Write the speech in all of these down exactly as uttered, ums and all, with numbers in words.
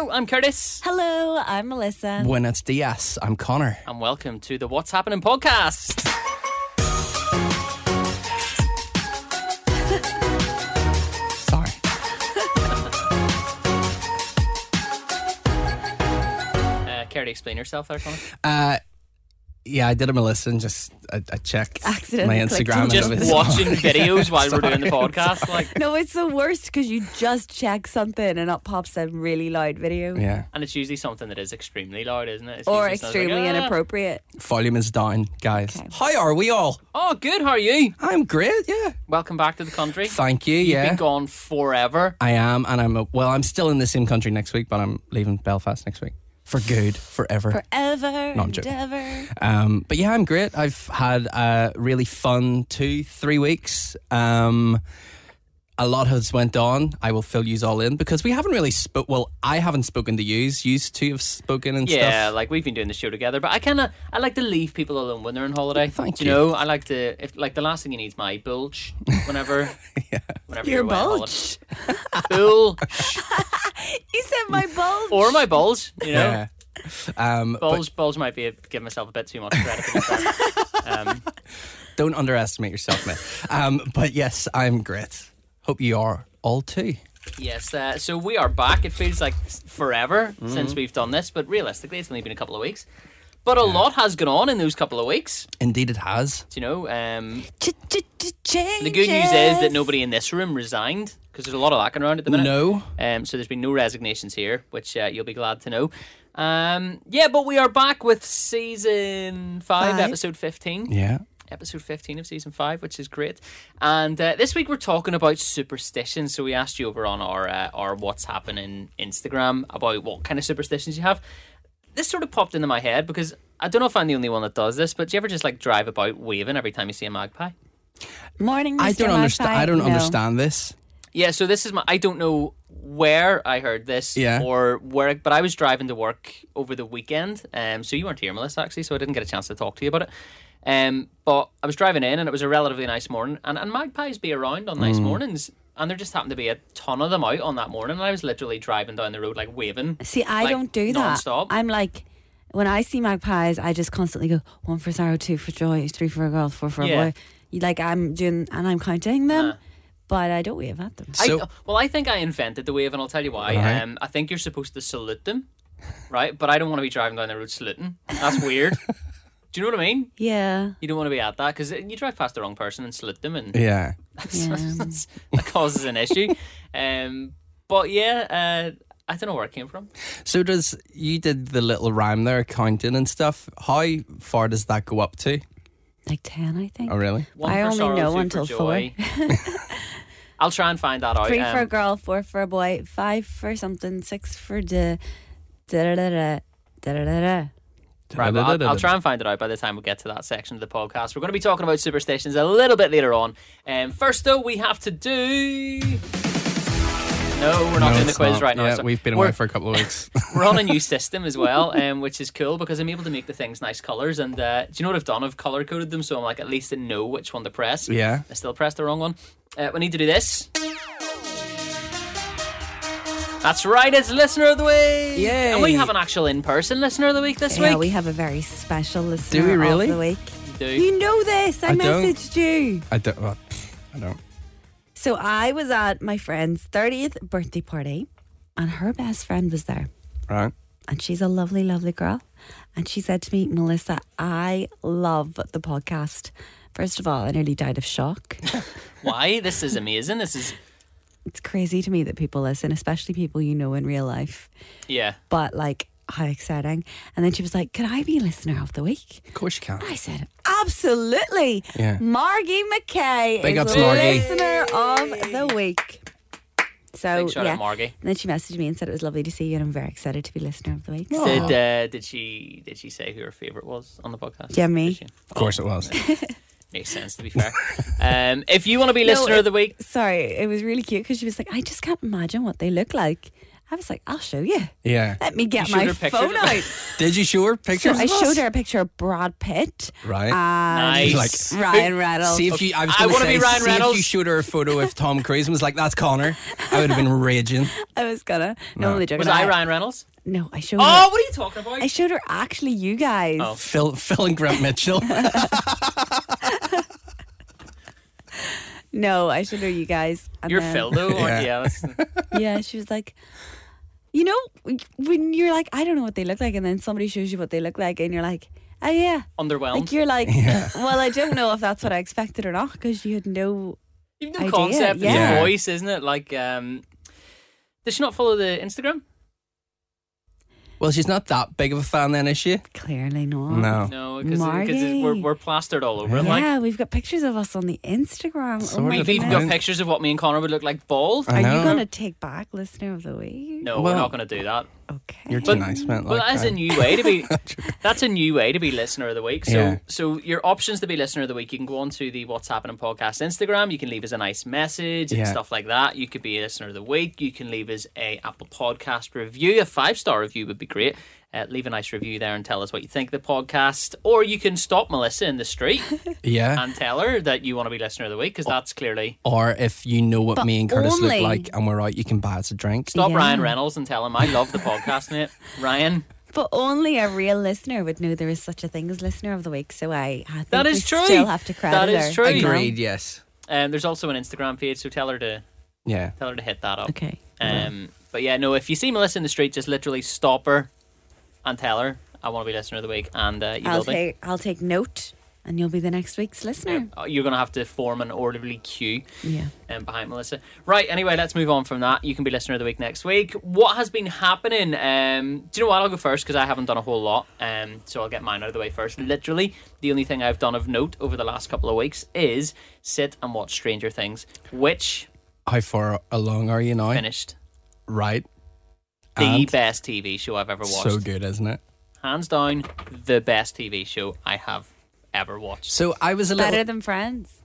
Hello, I'm Curtis. Hello, I'm Melissa. Buenos dias, I'm Connor. And welcome to the What's Happening podcast. Sorry. uh, care to explain yourself there, Connor? Uh, yeah, I did a Melissa and just I, I check Accidentally my clicked Instagram. on Just and it was- watching videos while Sorry. we're doing the podcast. Like, No, it's the worst because you just check something and it pops a really loud video. Yeah, and it's usually something that is extremely loud, isn't it? It's Or usually something extremely like, ah. inappropriate. volume is down, guys. Okay. How are we all? Oh, good. How are you? I'm great. Yeah, Welcome back to the country. thank you. You've Yeah, been gone forever. I am, and I'm a, well. I'm still in the same country next week, but I'm leaving Belfast next week for good, forever. Forever No, I'm and joking. ever. Um, but yeah, I'm great. I've had a really fun two, three weeks. Um, a lot has went on. I will fill yous all in because we haven't really spoke. Well, I haven't spoken to yous. Yous two have spoken and Yeah, stuff. like we've been doing the show together, but I kind of I like to leave people alone when they're on holiday. Thank Do you. you know, I like to if like the last thing you need is my bulge whenever Yeah. whenever Your you're away on bulge. holiday. Cool. You said my bulge. Or my bulge, you know. Yeah. Um, but Bulge, bulge might be a, give myself a bit too much credit for myself. um, don't underestimate yourself, mate. Um, but yes, I'm great. Hope you are all too. yes, uh, so we are back. It feels like forever Mm-hmm. since we've done this, but realistically, it's only been a couple of weeks. But a lot has gone on in those couple of weeks. Indeed, it has. Do you know? Um, The the good news is that nobody in this room resigned because there's a lot of that going around at the minute. No. Um, so there's been no resignations here, which uh, you'll be glad to know. Um, yeah, but we are back with season five, Five. episode fifteen. Yeah. Episode fifteen of season five, which is great. And uh, this week we're talking about superstitions. So we asked you over on our uh, our What's Happening Instagram about what kind of superstitions you have. This sort of popped into my head because I don't know if I'm the only one that does this, but do you ever just like drive about waving every time you see a magpie? Morning, I Mister don't understand. Magpie. I don't No. understand this. Yeah, so this is my. I don't know where I heard this Yeah. or where, but I was driving to work over the weekend. Um, so you weren't here, Melissa, actually, so I didn't get a chance to talk to you about it. Um, but I was driving in and it was a relatively nice morning, and, and magpies be around on Mm. nice mornings, and there just happened to be a ton of them out on that morning, and I was literally driving down the road like waving. See, I like, don't do that. non-stop. I'm like, when I see magpies, I just constantly go one for sorrow, two for joy, three for a girl, four for Yeah. a boy. You like I'm doing, and I'm counting them, Uh. but I don't wave at them. So- I, well, I think I invented the wave, and I'll tell you why. Right. Um, I think you're supposed to salute them, right? But I don't want to be driving down the road saluting. That's weird. Do you know what I mean? Yeah, You don't want to be at that because you drive past the wrong person and salute them, and Yeah. yeah. that causes an issue. Um, but yeah, uh, I don't know where it came from. So does you did the little rhyme there, counting and stuff. How far does that go up to? like ten, I think. Oh, really? One I for only sorrow, know two until for joy. I'll try and find that out. Three um, for a girl, four for a boy, five for something, six for the da da da da da da da da. Right, well, I'll, I'll try and find it out by the time we get to that section of the podcast. We're going to be talking about superstitions a little bit later on. Um, first, though, we have to do. No, we're not No, doing the it's quiz not. right now. Yeah, so we've been we're, away for a couple of weeks. we're on a new system as well, um, which is cool because I'm able to make the things nice colours. And uh, do you know what I've done? I've colour coded them, so I'm like at least I know which one to press. Yeah. I still pressed the wrong one. Uh, we need to do this. That's right, it's Listener of the Week. Yay. And we have an actual in-person Listener of the Week this Yeah, week. we have a very special listener Do we really? of the week. do. You know this. I, I don't. messaged you. I don't. Well, I don't. So I was at my friend's thirtieth birthday party, and her best friend was there. Right. And she's a lovely, lovely girl. And she said to me, Melissa, I love the podcast. First of all, I nearly died of shock. Why? This is amazing. This is, It's crazy to me that people listen, especially people you know in real life. yeah. But like, how exciting. And then she was like, could I be listener of the week? Of course you can. I said, absolutely. Yeah. Margie McKay Big is ups, Margie. listener of the week. So Big shout yeah. out, Margie. And then she messaged me and said it was lovely to see you, and I'm very excited to be listener of the week. Oh. Did uh, did she did she say who her favourite was on the podcast? Yeah, me. Did she? Of course it was. Makes sense, to be fair. um, if you want to be No, listener it- of the week, Sorry, it was really cute because she was like, I just can't imagine what they look like. I was like, I'll show you. Yeah. Let me get You showed my her pictures? phone out. Did you show her So pictures? I of us? showed her a picture of Brad Pitt Right. and Nice. Like- Ryan Reynolds. See if you. I was I going to wanna say, be Ryan see if Reynolds. you showed her a photo of Tom Cruise and was like, "That's Connor." I would have been raging. I was gonna. No, No. only joking. Was I Ryan Reynolds? No, I showed Oh, her. what are you talking about? I showed her actually you guys. Oh. Phil, Phil and Grant Mitchell. No, I showed her you guys. And You're then- Phil, though. Yeah. Yeah. yeah that's, Yeah, she was like, you know, when you're like, I don't know what they look like, and then somebody shows you what they look like, and you're like, oh yeah. underwhelmed. Like you're like, Yeah. well, I don't know if that's what I expected or not because you had no. You've no idea, concept. yeah. It's Yeah. voice, isn't it? Like, um, does she not follow the Instagram? Well, she's not that big of a fan, then, is she? Clearly not. No. No, because Margie. we're, we're plastered all over it. Yeah, Like, we've got pictures of us on the Instagram. Sort oh my of. we've even goodness. got pictures of what me and Connor would look like bald. I Are know. you going to take back listener of the week? No, Well- we're not going to do that. Okay. You're too But- nice, man. Well, Like, that's a uh, new way to be. That's a new way to be listener of the week. So, Yeah. so your options to be listener of the week, you can go on to the What's Happening podcast Instagram. You can leave us a nice message and Yeah. stuff like that. You could be a listener of the week. You can leave us a Apple Podcast review. A five star review would be great. Uh, leave a nice review there and tell us what you think of the podcast. Or you can stop Melissa in the street Yeah. and tell her that you want to be listener of the week because that's clearly. Or if you know what But me and Curtis only- look like and we're out, you can buy us a drink. Stop Yeah. Ryan Reynolds and tell him I love the podcast, mate. Ryan. But only a real listener would know there is such a thing as listener of the week. So I, I think That is we true. still have to credit That is her. true. Agreed, yes. Um, there's also an Instagram page, so tell her to Yeah. tell her to hit that up. Okay. Um, but yeah, no, if you see Melissa in the street, just literally stop her and tell her I want to be listener of the week, and uh, you I'll will be. take I'll take note, and you'll be the next week's listener. Uh, You're going to have to form an orderly queue Yeah. um, behind Melissa. Right, anyway, let's move on from that. You can be listener of the week next week. What has been happening? Um, do you know what? I'll go first because I haven't done a whole lot. Um, so I'll get mine out of the way first. Literally, the only thing I've done of note over the last couple of weeks is sit and watch Stranger Things, which How far along are you now? finished Right. the And best T V show I've ever watched. so good, isn't it? Hands down, the best T V show I have ever watched. So I was a little. Better than Friends.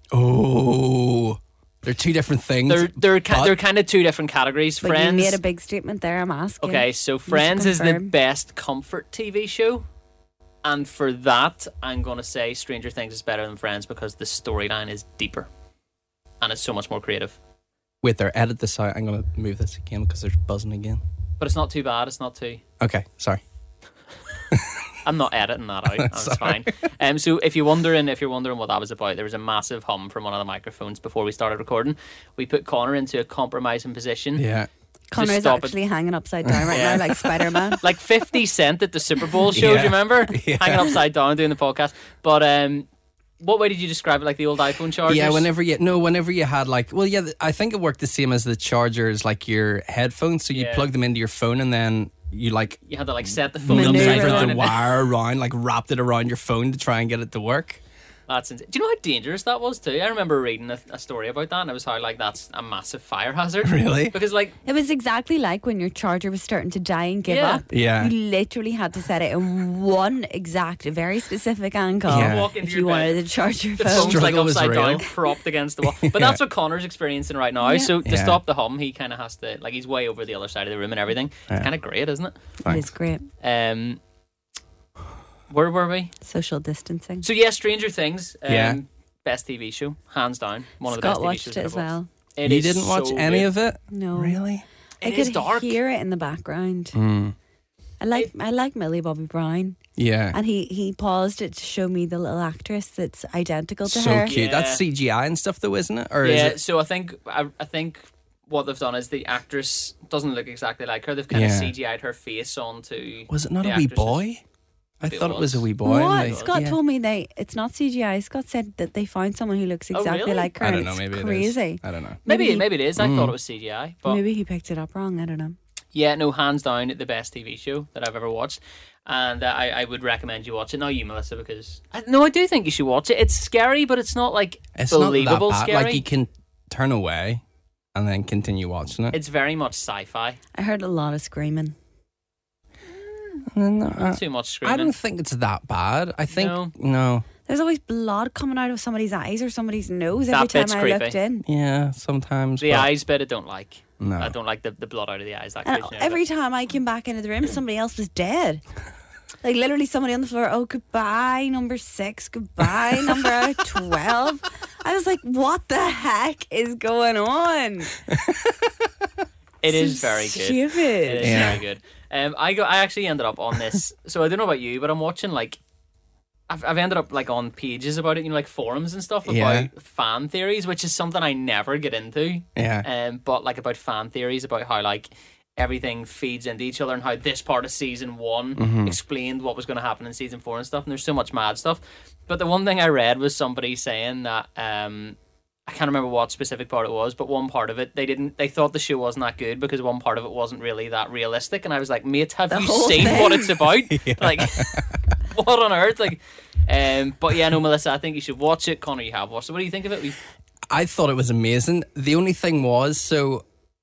Oh, they're two different things. They're they're ki- but- they're kind of two different categories. But Friends. you made a big statement there. I'm asking. Okay, so Friends is the confirm. best comfort T V show. And for that, I'm going to say Stranger Things is better than Friends because the storyline is deeper. And it's so much more creative. Wait there, edit this out. I'm going to move this again because there's buzzing again. But it's not too bad. It's not too... Okay, sorry. I'm not editing that out. That's fine. Um, so if you're wondering, if you're wondering what that was about, there was a massive hum from one of the microphones before we started recording. We put Connor into a compromising position. Yeah. Connor's stop it. actually hanging upside down right Yeah. now, like Spider Man. Like fifty Cent at the Super Bowl show, do Yeah. you remember? Yeah. Hanging upside down doing the podcast. But um, what way did you describe it? Like the old iPhone chargers? Yeah, whenever you no, whenever you had like, well, yeah, I think it worked the same as the chargers, like your headphones. So you Yeah. plug them into your phone, and then you like You had to like set the phone Maneuver upside maneuvered down. the and- wire around, like wrapped it around your phone to try and get it to work. That's insane. Do you know how dangerous that was too? I remember reading a, a story about that, and it was how like that's a massive fire hazard. Really? Because like It was exactly like when your charger was starting to die and give Yeah. up. Yeah. You literally had to set it in one exact, very specific angle Yeah. Walk into if your you bed. wanted to charge your the phone. phone's like struggle was upside down, real. propped against the wall. But Yeah. that's what Connor's experiencing right now. Yeah. So to Yeah. stop the hum, he kind of has to like he's way over the other side of the room and everything. Yeah. It's kind of great, isn't it? It is great. Um, where were we? Social distancing. So yeah, Stranger Things. Um, Yeah. Best T V show, hands down. One of the Scott best T V watched shows it I've as watched. well. It you is didn't watch so any good. of it? No. Really? I It could is dark. hear it in the background. Mm. I like I like Millie Bobby Brown, Yeah. and he he paused it to show me the little actress that's identical to So her. cute. Yeah. That's C G I and stuff, though, isn't it? Or Yeah, is it? so I think I, I think what they've done is the actress doesn't look exactly like her. They've kind Yeah. of C G I'd her face onto. Was it not the a wee actresses. boy? I Maybe it thought it was a was. wee boy. What? and they- Scott yeah. told me they it's not C G I. Scott said that they found someone who looks Oh, exactly really? like her. I don't and know. it's Maybe crazy. it is. I don't know. Maybe Maybe he- maybe it is. I Mm. thought it was C G I, but Maybe he picked it up wrong. I don't know. yeah, no, hands down the best T V show that I've ever watched, and uh, I I would recommend you watch it. Not you, Melissa, because I, no, I do think you should watch it. It's scary, but it's not like It's not that believable bad. scary. Like you can turn away and then continue watching it. It's very much sci-fi. I heard a lot of screaming. No, Not too much I screaming. don't think it's that bad. I think No. no. There's always blood coming out of somebody's eyes or somebody's nose every That time bit's I creepy. looked in. Yeah, sometimes. The but- eyes bit I don't like. No. I don't like the, the blood out of the eyes. That And creeps me out. every time I came back into the room, somebody else was dead. Like literally somebody on the floor. Oh, goodbye, number six. Goodbye, number twelve. I was like, what the heck is going on? It is So very good. stupid. It is Yeah. very good. Um, I go. I actually ended up on this. So I don't know about you, but I'm watching like. I've, I've ended up like on pages about it, you know, like forums and stuff about Yeah. fan theories, which is something I never get into. Yeah. Um, but like about fan theories about how like everything feeds into each other and how this part of season one Mm-hmm. explained what was going to happen in season four and stuff. And there's so much mad stuff. But the one thing I read was somebody saying that um, I can't remember what specific part it was, but one part of it they didn't. They thought the show wasn't that good because one part of it wasn't really that realistic. And I was like, mate, have The you whole seen thing. what it's about? Like, what on earth? Like, um, but yeah, no, Melissa, I think you should watch it. Connor, you have watched it. What do you think of it? We've, I thought it was amazing. The only thing was, so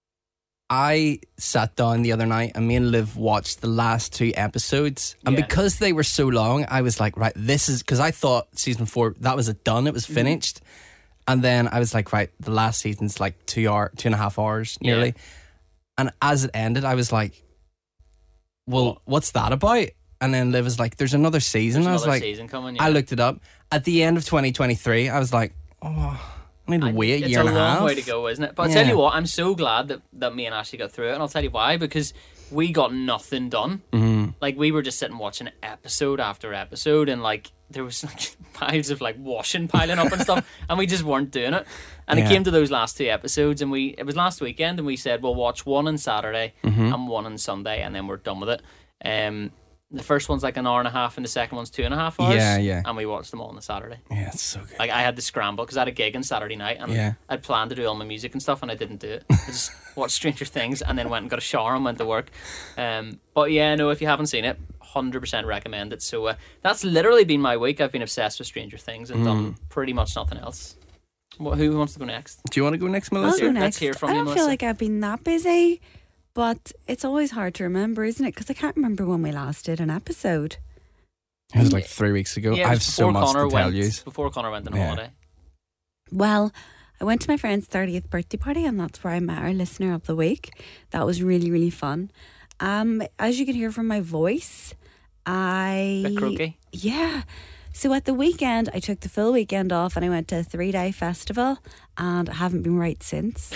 I sat down the other night and me and Liv watched the last two episodes. And Yeah. because they were so long, I was like, right, this is, because I thought season four, that was it done, it was finished. And then I was like, right, the last season's like two hour, two and a half hours nearly. Yeah. And as it ended, I was like, well, What? what's that about? And then Liv was like, there's another season. there's I was another like, season coming. Yeah. I looked it up. At the end of twenty twenty-three, I was like, oh, I need to I- wait a it's year a and a long half. way to go, isn't it? But I'll Yeah. tell you what, I'm so glad that, that me and Ashley got through it, and I'll tell you why, because we got nothing done. Mm-hmm. Like, we were just sitting watching episode after episode, and like there was like piles of like washing piling up and stuff, and we just weren't doing it. And Yeah. it came to those last two episodes, and we it was last weekend, and we said we'll watch one on Saturday Mm-hmm. and one on Sunday, and then we're done with it. Um, the first one's like an hour and a half, and the second one's two and a half hours. Yeah, yeah. And we watched them all on the Saturday. Yeah, it's so good. Like, I had to scramble because I had a gig on Saturday night, and Yeah. I'd planned to do all my music and stuff, and I didn't do it. I just watched Stranger Things and then went and got a shower and went to work. Um, but yeah, no, if you haven't seen it, one hundred percent recommend it. So uh, that's literally been my week. I've been obsessed with Stranger Things and Mm. done pretty much nothing else. What, who wants to go next? Do you want to go next, I'll Melissa? go Let's next. hear from I you, don't Melissa. feel like I've been that busy, but it's always hard to remember, isn't it? Because I can't remember when we last did an episode. It was like three weeks ago. Yeah, it I have was so before much Connor to tell went, you. Before Connor went on Yeah. holiday. Well, I went to my friend's thirtieth birthday party, and that's where I met our listener of the week. That was really, really fun. Um, as you can hear from my voice, I Bit croaky. yeah. So at the weekend, I took the full weekend off, and I went to a three day festival, and I haven't been right since.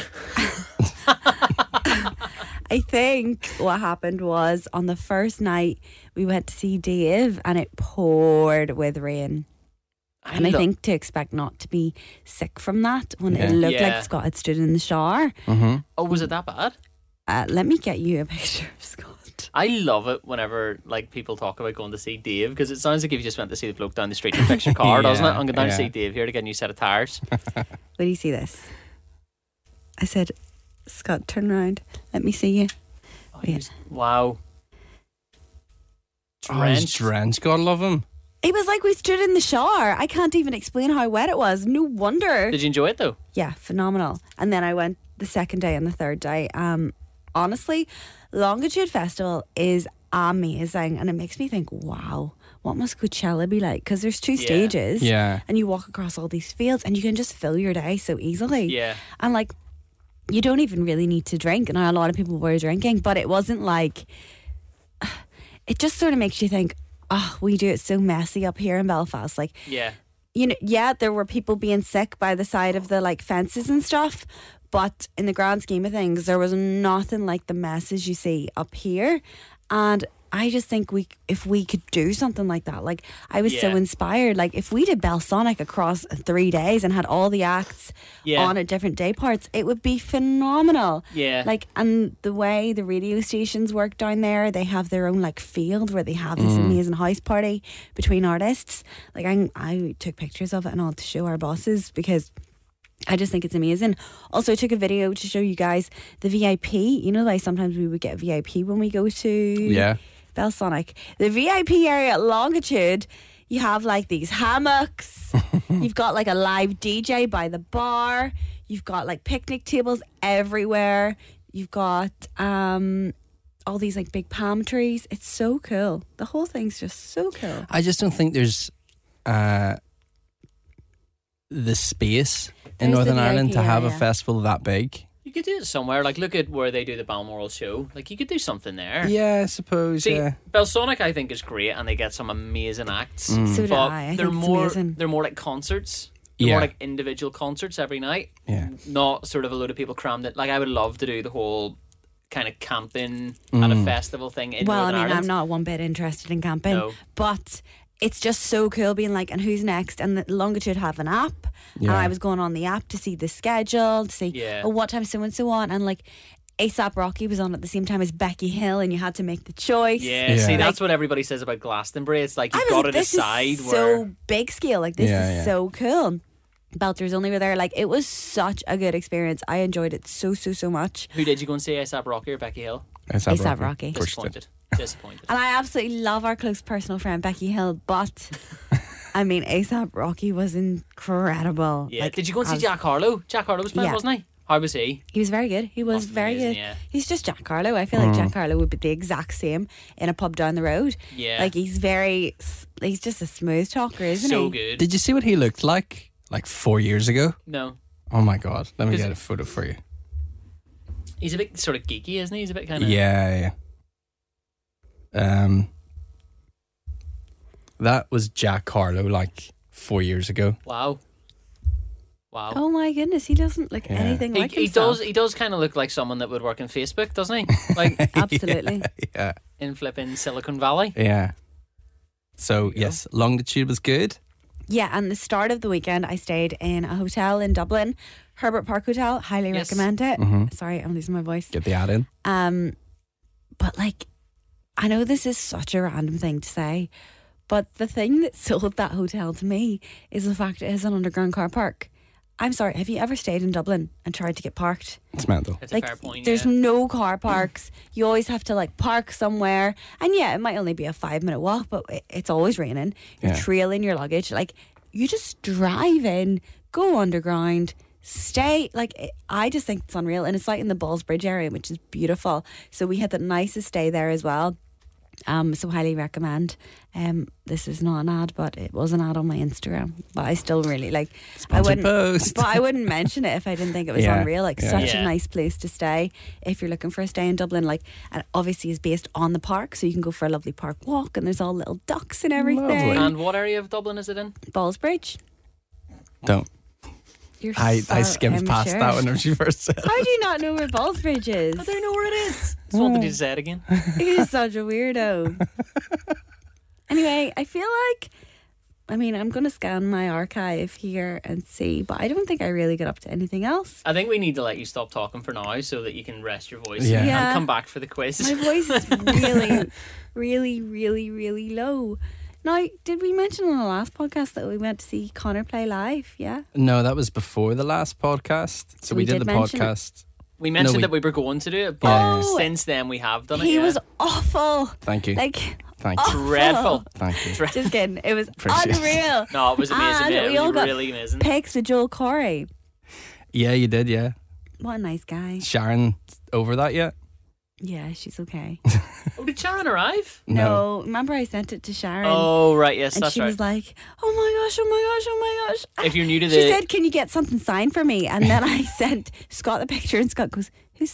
I think what happened was on the first night we went to see Dave, and it poured with rain. And I lo- think to expect not to be sick from that when Yeah. it looked Yeah. like Scott had stood in the shower. Mm-hmm. Oh, was it that bad? Uh, let me get you a picture of Scott. I love it whenever like people talk about going to see Dave, because it sounds like if you just went to see the bloke down the street and fix your car, doesn't it? Yeah, I'm going down to yeah. see Dave here to get a new set of tires. Wait do you see this? I said, Scott, turn around. Let me see you. Oh, he was- wow. Oh, he's Drenched. drenched. God love him. It was like we stood in the shower. I can't even explain how wet it was. No wonder. Did you enjoy it though? Yeah, phenomenal. And then I went the second day and the third day. Um, honestly, Longitude Festival is amazing, and it makes me think, wow, what must Coachella be like? Because there's two Yeah. stages, Yeah. and you walk across all these fields, and you can just fill your day so easily. Yeah. And like, you don't even really need to drink. And a lot of people were drinking, but it wasn't like. It just sort of makes you think, oh, we do it so messy up here in Belfast. Like, Yeah. you know, yeah, there were people being sick by the side of the like fences and stuff, but in the grand scheme of things, there was nothing like the messes you see up here. And I just think we, if we could do something like that, like I was so Yeah. inspired. Like if we did Belsonic across three days and had all the acts Yeah. on at different day parts, it would be phenomenal. Yeah. Like, and the way the radio stations work down there, they have their own like field where they have this amazing house party between artists. Like I, I took pictures of it and all to show our bosses because I just think it's amazing. Also, I took a video to show you guys the V I P. You know, like sometimes we would get V I P when we go to Yeah. Belsonic. The V I P area at Longitude, you have like these hammocks. You've got like a live D J by the bar. You've got like picnic tables everywhere. You've got um, all these like big palm trees. It's so cool. The whole thing's just so cool. I just don't think there's uh, the space in There's the Northern V I P Ireland to have a area. festival that big. You could do it somewhere. Like, look at where they do the Balmoral show. Like, you could do something there. Yeah, I suppose. See, yeah. Belsonic, I think, is great, and they get some amazing acts. So do But I. I they're think it's more amazing. they're more like concerts. They're Yeah. more like individual concerts every night. Yeah. Not sort of a load of people crammed in. Like, I would love to do the whole kind of camping at a festival thing in Well, I Northern mean, Ireland. I'm not one bit interested in camping, No. but it's just so cool being like, and who's next? And the Longitude have an app, and Yeah. I was going on the app to see the schedule, to see Yeah. oh, what time so and so on, and like ASAP Rocky was on at the same time as Becky Hill, and you had to make the choice. Yeah, Yeah. see, Like- that's what everybody says about Glastonbury. It's like I you've was got to like, this decide is where. so big scale. Like this Yeah, is yeah. so cool. Belters only were there. Like it was such a good experience. I enjoyed it so so so much. Who did you go and see? ASAP Rocky or Becky Hill? A$AP A$AP Rocky. Pushed it. Disappointed. Disappointed. And I absolutely love our close personal friend Becky Hill, but I mean ASAP Rocky was incredible. Yeah. Like, Did you go and I see was- Jack Harlow? Jack Harlow was playing, Yeah. wasn't he? How was he? He was very good. He was Must be very amazing, good. yeah. He's just Jack Harlow. I feel like Jack Harlow would be the exact same in a pub down the road. Yeah. Like he's very, he's just a smooth talker, isn't so he? good. Did you see what he looked like like four years ago? no. Oh my god! Let me Is- get a photo for you. He's a bit sort of geeky, isn't he? He's a bit kind of. Yeah, yeah. Um, that was Jack Harlow like four years ago. Wow. Wow. Oh my goodness, he doesn't look Yeah. anything He, like he himself. does. He does kind of look like someone that would work in Facebook, doesn't he? Like Absolutely. Yeah, in flipping Silicon Valley. yeah. So go. yes, Longitude was good. Yeah, and the start of the weekend, I stayed in a hotel in Dublin, Herbert Park Hotel. Highly Yes. recommend it. Mhm. Sorry, I'm losing my voice. Get the ad in. Um, but like, I know this is such a random thing to say, but the thing that sold that hotel to me is the fact it has an underground car park. I'm sorry, have you ever stayed in Dublin and tried to get parked? It's mental. It's a Like, fair point. there's yeah. no car parks. You always have to like park somewhere. And yeah, it might only be a five minute walk, but it- it's always raining. You're Yeah. trailing your luggage. Like, you just drive in, go underground, stay. Like, it, I just think it's unreal. And it's like in the Ballsbridge area, which is beautiful. So we had the nicest stay there as well. Um, so highly recommend. Um, this is not an ad, but it was an ad on my Instagram. But I still really like. I Sponsored wouldn't, post. but I wouldn't mention it if I didn't think it was Yeah, unreal. Like yeah. such Yeah. a nice place to stay if you're looking for a stay in Dublin. Like, and obviously is based on the park, so you can go for a lovely park walk, and there's all little ducks and everything. Lovely. And what area of Dublin is it in? Ballsbridge. Don't. You're I, so I skimmed past immature. that one when she first said. How do you not know where Ballsbridge is? I don't know where it is. Just wanted you to say it again. You're such a weirdo. Anyway, I feel like, I mean, I'm going to scan my archive here and see, but I don't think I really get up to anything else. I think we need to let you stop talking for now so that you can rest your voice Yeah. Yeah. and come back for the quiz. My voice is really, really, really, really low. Now, did we mention on the last podcast that we went to see Connor play live? Yeah. No, that was before the last podcast. So we, We did, did the mention it. podcast. We mentioned No, we- that we were going to do it, but Yeah, yeah. since then we have done it. He yeah. was awful. Thank you. Like, Thank you. dreadful. Thank you. Dre- just kidding. It was Appreciate it. unreal. No, it was amazing. And yeah, we it all was got really amazing. Pics with Joel Corey. Yeah, you did, yeah. What a nice guy. Sharon over that yet? Yeah, she's okay. Oh, did Sharon arrive? No, remember I sent it to Sharon. Oh, right. Yes, and that's she right. was like, "Oh my gosh, oh my gosh, oh my gosh!" If you're new to she the- said, "Can you get something signed for me?" And then I sent Scott the picture, and Scott goes, "Who's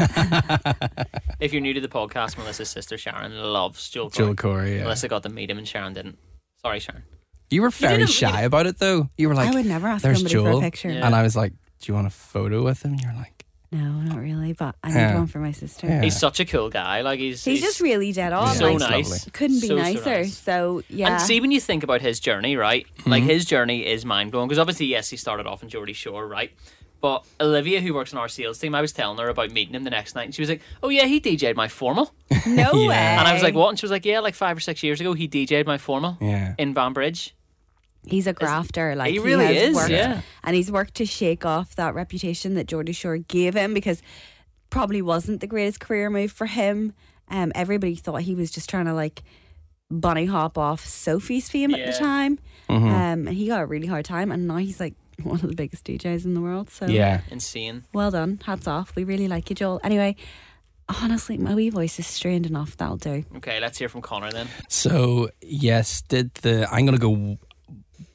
that?" If you're new to the podcast, Melissa's sister Sharon loves Joel Corey. Joel Corey, yeah. Melissa got to meet him and Sharon didn't. Sorry, Sharon. You were very didn't- shy about it though. You were like, I would never ask there's somebody Joel. for a picture. Yeah. And I was like, do you want a photo with him? You're like, No, not really, but I need Yeah. one for my sister. Yeah. He's such a cool guy. Like he's He's just really dead on. so like, nice. lovely. couldn't be So, so nicer. nice. So yeah, And see, when you think about his journey, right? Like his journey is mind blowing because obviously, yes, he started off in Geordie Shore, right? But Olivia, who works in our sales team, I was telling her about meeting him the next night, and she was like, "Oh yeah, he D J'd my formal," no Yeah. way. and I was like, "What?" And she was like, "Yeah, like five or six years ago, he D J'd my formal yeah. in Banbridge." He's a grafter. Like He really has is, worked, yeah. and he's worked to shake off that reputation that Geordie Shore gave him because probably wasn't the greatest career move for him. Um, everybody thought he was just trying to like bunny hop off Sophie's fame at Yeah. the time, Mhm. um, and he got a really hard time. And now he's like one of the biggest D Js in the world. So Yeah. Insane. well done, hats off. We really like you, Joel. Anyway, honestly, my wee voice is strained enough. That'll do. Okay, let's hear from Connor then. So yes, did the I'm gonna go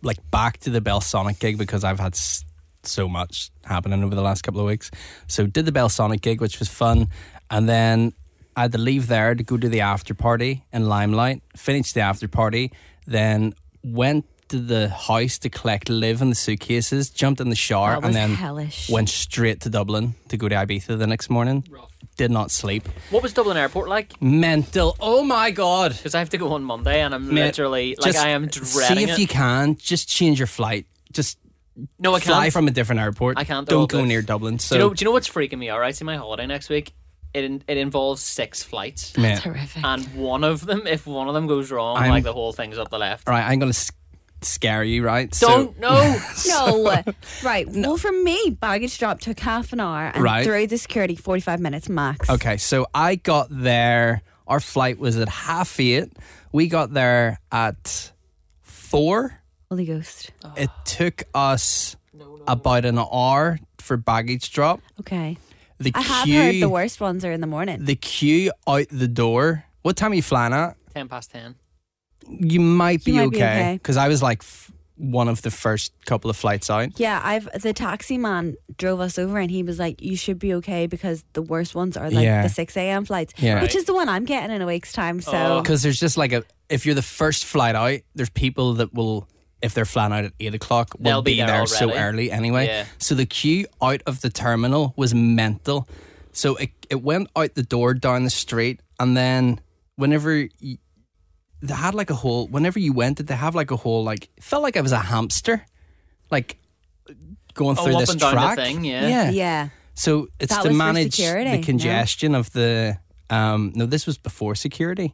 like back to the Belsonic gig because I've had s- so much happening over the last couple of weeks. So did the Belsonic gig, which was fun, and then I had to leave there to go to the after party in Limelight. Finished the after party, then went to the house to collect Liv and the suitcases. Jumped in the shower, That was and then hellish. went straight to Dublin to go to Ibiza the next morning. Rough. Did not sleep. What was Dublin Airport like? Mental. Oh my god. Because I have to go on Monday and I'm Mate, literally like just I am dreading see if it. you can just change your flight. Just no, I fly can't. from a different airport. I can't, they're all Don't go good. near Dublin. So do you know? Do you know what's freaking me out? Right, see my holiday next week. It in, it involves six flights, mate, That's horrific. and one of them, if one of them goes wrong, I'm- like the whole thing's up the left. right, I'm gonna s- scare you. Right. Don't no. No. Right. Well, for me, baggage drop took half an hour and Right. through the security, forty-five minutes max. So okay, so I got there. Our flight was at half eight. We got there at four. Holy Ghost. It took us about an hour for baggage drop. Okay. The I have queue, heard the worst ones are in the morning. the queue out the door. What time are you flying at? Ten past ten. You might be You might be okay okay. because I was like f- one of the first couple of flights out. Yeah, I've the taxi man drove us over and he was like, "You should be okay because the worst ones are like Yeah. the six a.m. flights, Yeah. which is the one I'm getting in a week's time." So Oh. Because there's just like a, if you're the first flight out, there's people that will, if they're flying out at eight o'clock, will They'll be be, there there, so already. early anyway. Yeah. So the queue out of the terminal was mental. So it, it went out the door down the street, and then whenever you, they had like a whole, whenever you went, did they have like a whole, like, it felt like I was a hamster, like going Oh, through up this and down the track. thing, yeah. yeah. yeah, So it's That to was for manage security, the no? congestion of the. Um, no, this was before security.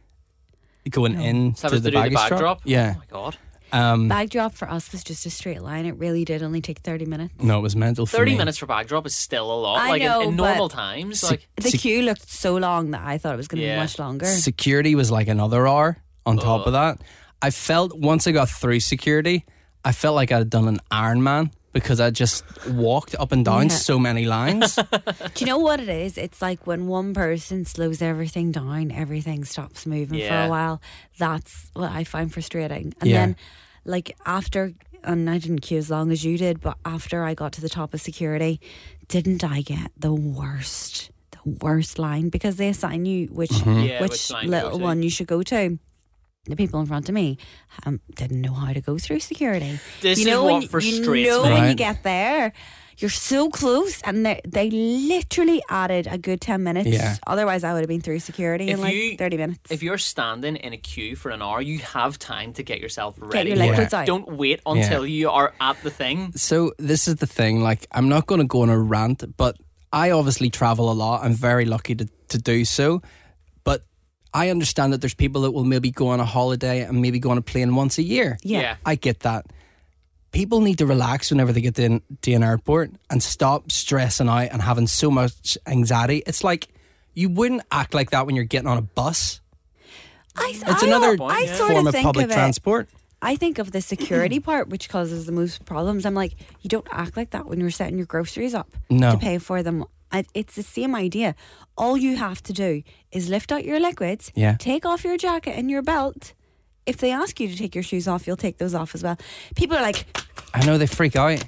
Going in So that to was the to do the baggage bag drop. drop. Yeah. Oh my god. Um, bag drop for us was just a straight line. It really did only take thirty minutes. no, it was mental for Thirty me. minutes for bag drop is still a lot. I like in- know, in, but- normal times, like The Sec- queue looked so long that I thought it was going to Yeah. be much longer. Security was like another hour on top Ugh. of that. I felt once I got through security, I felt like I'd done an Ironman because I just walked up and down Yeah. so many lines. Do you know what it is? It's like when one person slows everything down, everything stops moving for Yeah. a while. That's what I find frustrating. And Yeah. then, like, after, and I didn't queue as long as you did, but after I got to the top of security, didn't I get the worst, the worst line? Because they assign you which, Mm-hmm. Yeah, which, which line to little go to. one you should go to. The people in front of me um, didn't know how to go through security. This you is know what when, frustrates you know me. when you Right. get there, you're so close, and they they literally added a good ten minutes. Yeah. Otherwise, I would have been through security If in like you- thirty minutes. if you're standing in a queue for an hour, you have time to get yourself ready. your liquids out. Don't wait until you are at the thing. So this is the thing, like, I'm not going to go on a rant, but I obviously travel a lot. I'm very lucky to, to do so. But I understand that there's people that will maybe go on a holiday and maybe go on a plane once a year. Yeah. Yeah. I get that. People need to relax whenever they get to an, to an airport and stop stressing out and having so much anxiety. It's like, you wouldn't act like that when you're getting on a bus. I, It's I, another I yeah. sort form of of think public of it. transport. I think of the security part, which causes the most problems. I'm like, you don't act like that when you're setting your groceries up No. to pay for them. I, it's the same idea. All you have to do is lift out your liquids, Yeah. take off your jacket and your belt. If they ask you to take your shoes off, you'll take those off as well. People are like, I know, they freak out.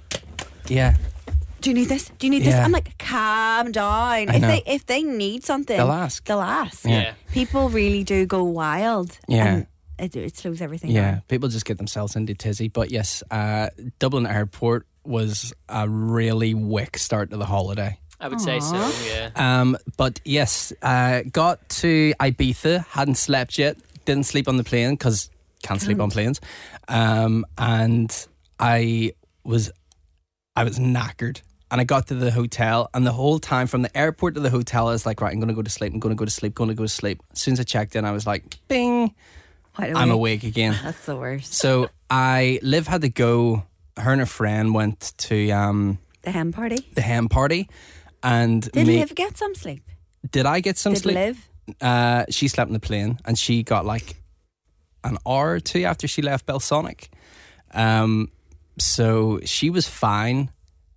Yeah. do you need this? Do you need this? Yeah. I'm like, calm down. I If know. they if they need something, They'll ask. They'll ask. Yeah. People really do go wild. Yeah. And it, it slows everything Yeah, down. people just get themselves into tizzy. But yes, uh, Dublin Airport was a really wick start to the holiday. I would say so, yeah. Um, but yes, uh, got to Ibiza, hadn't slept yet, didn't sleep on the plane because can't sleep on planes. Um, and I was, I was knackered. And I got to the hotel, and the whole time from the airport to the hotel, I was like, right, I'm going to go to sleep, I'm going to go to sleep, going to go to sleep. As soon as I checked in, I was like, bing, Wide I'm awake. awake again. That's the worst. So I, Liv had to go, her and her friend went to um, The hen party. the hen party. And Did me, Liv get some sleep? did I get some Did sleep? Liv? Uh, she slept in the plane, and she got like an hour or two after she left Belsonic. Um, so she was fine.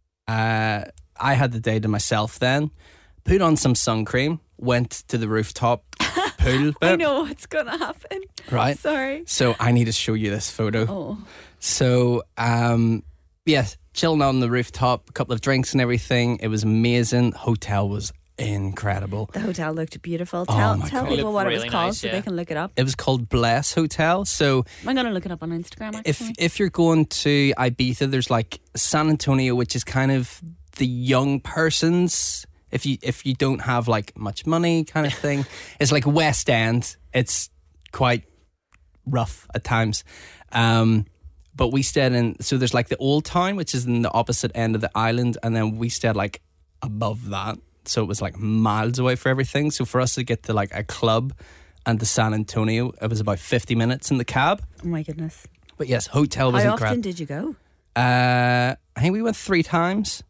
Uh, I had the day to myself then. Put on some sun cream, went to the rooftop, pool bit. I know what's gonna happen. Right. Sorry. So I need to show you this photo. Oh. So, um, yes, chilling on the rooftop, a couple of drinks and everything. It was amazing. Hotel was incredible. The hotel looked beautiful. Tell, my tell God. It people looked what it really was called nice, so yeah. they can look it up. It was called Bless Hotel. So I'm going to look it up on Instagram, actually. if if you're going to Ibiza, there's like San Antonio, which is kind of the young person's. If you if you don't have like much money, kind of thing, it's like West End. It's quite rough at times. Um, but we stayed in. So there's like the Old Town, which is in the opposite end of the island, and then we stayed like above that. So it was like miles away for everything. So for us to get to like a club and to San Antonio, it was about fifty minutes in the cab. Oh my goodness. But yes, hotel was How incredible. often did you go? Uh, I think we went three times.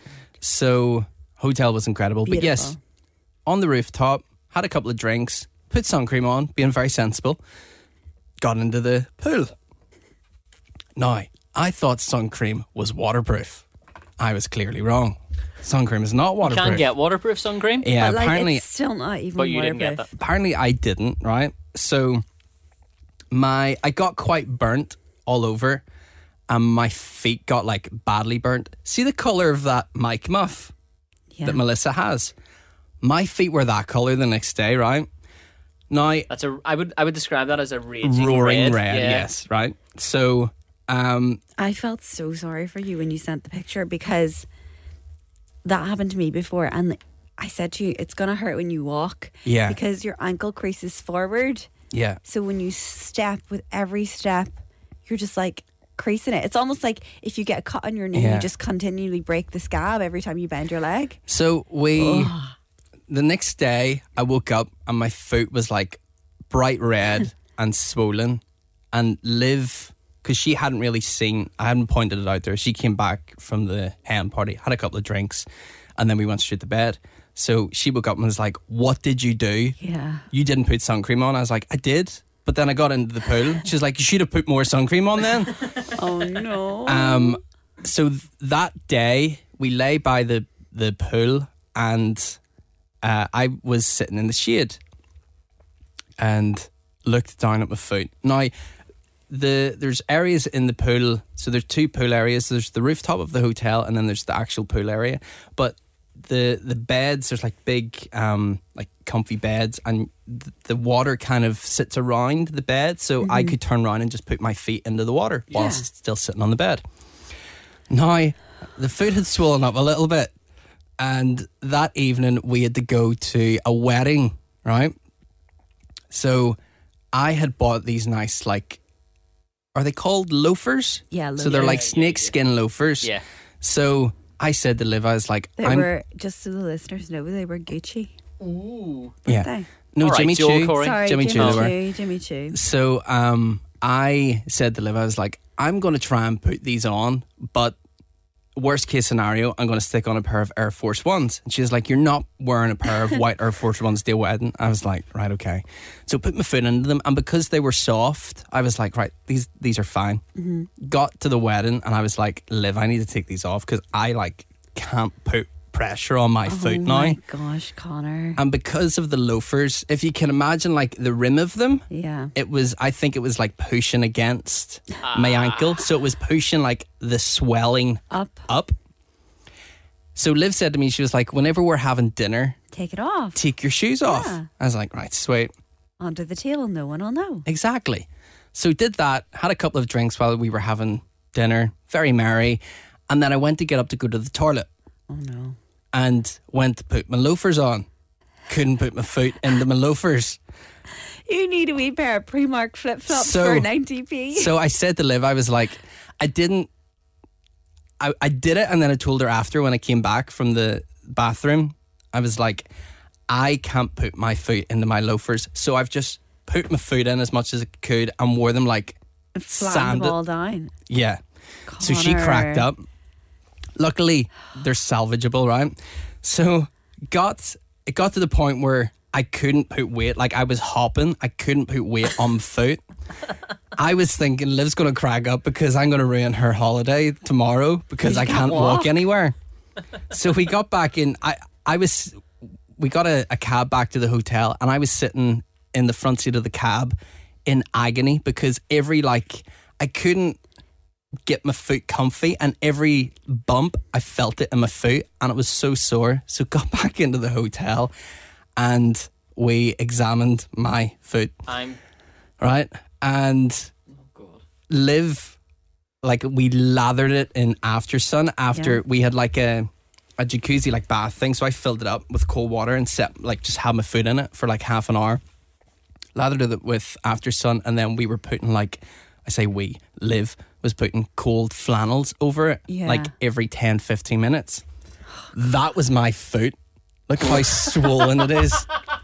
So hotel was incredible. But yes, Beautiful. on the rooftop, had a couple of drinks, put sun cream on, being very sensible, got into the pool. Now, I thought sun cream was waterproof. I was clearly wrong. Sun cream is not waterproof. Can't get waterproof sun cream. Yeah, But like, apparently it's still not even But you didn't get waterproof. that. apparently I didn't, right? So my I got quite burnt all over and my feet got like badly burnt. See the colour of that mic muff Yeah. that Melissa has? My feet were that colour the next day, right? Now That's a. I would. I would describe that as a raging roaring red. red, yeah. yes, right? So um I felt so sorry for you when you sent the picture because that happened to me before, and I said to you, it's going to hurt when you walk. Yeah. Because your ankle creases forward. yeah. So when you step, with every step, you're just like creasing it. It's almost like if you get a cut on your knee, Yeah. you just continually break the scab every time you bend your leg. So we, the next day, I woke up and my foot was like bright red and swollen. And Liv, because she hadn't really seen, I hadn't pointed it out there. She came back from the hen party, had a couple of drinks, and then we went straight to bed. So she woke up and was like, "What did you do? Yeah. You didn't put sun cream on." I was like, "I did." But then I got into the pool. She's like, "You should have put more sun cream on then." Oh no. Um, so th- that day we lay by the the pool, and uh, I was sitting in the shade and looked down at my foot. Now, the there's areas in the pool. So there's two pool areas. There's the rooftop of the hotel, and then there's the actual pool area. But the the beds, there's like big, um, like comfy beds, and th- the water kind of sits around the bed, so I could turn around and just put my feet into the water whilst Yeah. still sitting on the bed. Now, the foot had swollen up a little bit, and that evening we had to go to a wedding, right? So I had bought these nice, like, are they called loafers? Yeah, So they're like loafers. snake skin loafers. Yeah. So I said to Liv, I was like, They I'm were, just so the listeners know, they were Gucci. Ooh. yeah. They? No, All right, Jimmy Joel Choo. Corey. Sorry, Jimmy Jimmy, Choo they were. Choo. Jimmy Choo. So um, I said to Liv, I was like, I'm going to try and put these on, but worst case scenario, I'm going to stick on a pair of Air Force Ones. And she was like, you're not wearing a pair of white Air Force Ones to a wedding. I was like, right, okay. So put my foot into them, and because they were soft, I was like, right, these these are fine. Mm-hmm. Got to the wedding, and I was like, Liv, I need to take these off because I like can't put pressure on my foot Oh now. my gosh, Connor. And because of the loafers, if you can imagine like the rim of them, Yeah. it was, I think it was like pushing against my ankle. So it was pushing like the swelling Up. up. So Liv said to me, she was like, whenever we're having dinner, Take it off. take your shoes off. Yeah. I was like, right, sweet. Under the table, no one will know. Exactly. So did that, had a couple of drinks while we were having dinner, very merry. And then I went to get up to go to the toilet Oh no. and went to put my loafers on. Couldn't put my foot into my loafers. You need a wee pair of Primark flip flops So- for ninety p. So I said to Liv, I was like, I didn't, I, I did it, and then I told her after when I came back from the bathroom, I was like, I can't put my foot into my loafers, so I've just put my foot in as much as I could and wore them like Flat sanded. all down. Yeah. So she Connor. cracked up. Luckily, they're salvageable, right? So got it got to the point where I couldn't put weight. Like I was hopping, I couldn't put weight on my foot. I was thinking Liv's going to crack up because I'm going to ruin her holiday tomorrow because you I can't can't walk. walk. anywhere. So we got back in. I I was we got a, a cab back to the hotel, and I was sitting in the front seat of the cab in agony because every, like, I couldn't get my foot comfy, and every bump I felt it in my foot, and it was so sore. So got back into the hotel and we examined my foot. I'm right, and oh god, Liv, like, we lathered it in After Sun after Yeah. we had like a a jacuzzi like bath thing, so I filled it up with cold water and set like just had my foot in it for like half an hour, lathered it with After Sun, and then we were putting, like, I say we, Liv was putting cold flannels over it Yeah. like every ten fifteen minutes. That was my foot. Look how swollen it is.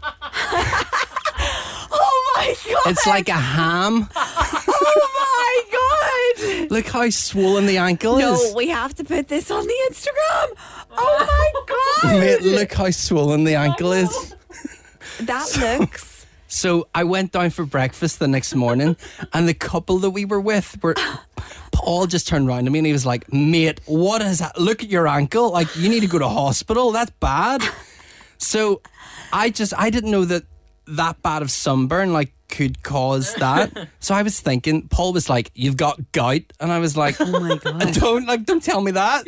Oh my god! It's like a ham. Oh my god! Look how swollen the ankle No, is. we have to put this on the Instagram. Oh my god! Mate, look how swollen the ankle is. That looks. So I went down for breakfast the next morning, and the couple that we were with were. Paul just turned around to me and he was like, "Mate, what is that? Look at your ankle. Like, you need to go to hospital. That's bad." So I just, I didn't know that that bad of sunburn, like, could cause that. So I was thinking, Paul was like, "You've got gout." And I was like, Oh my god! don't, like, don't tell me that.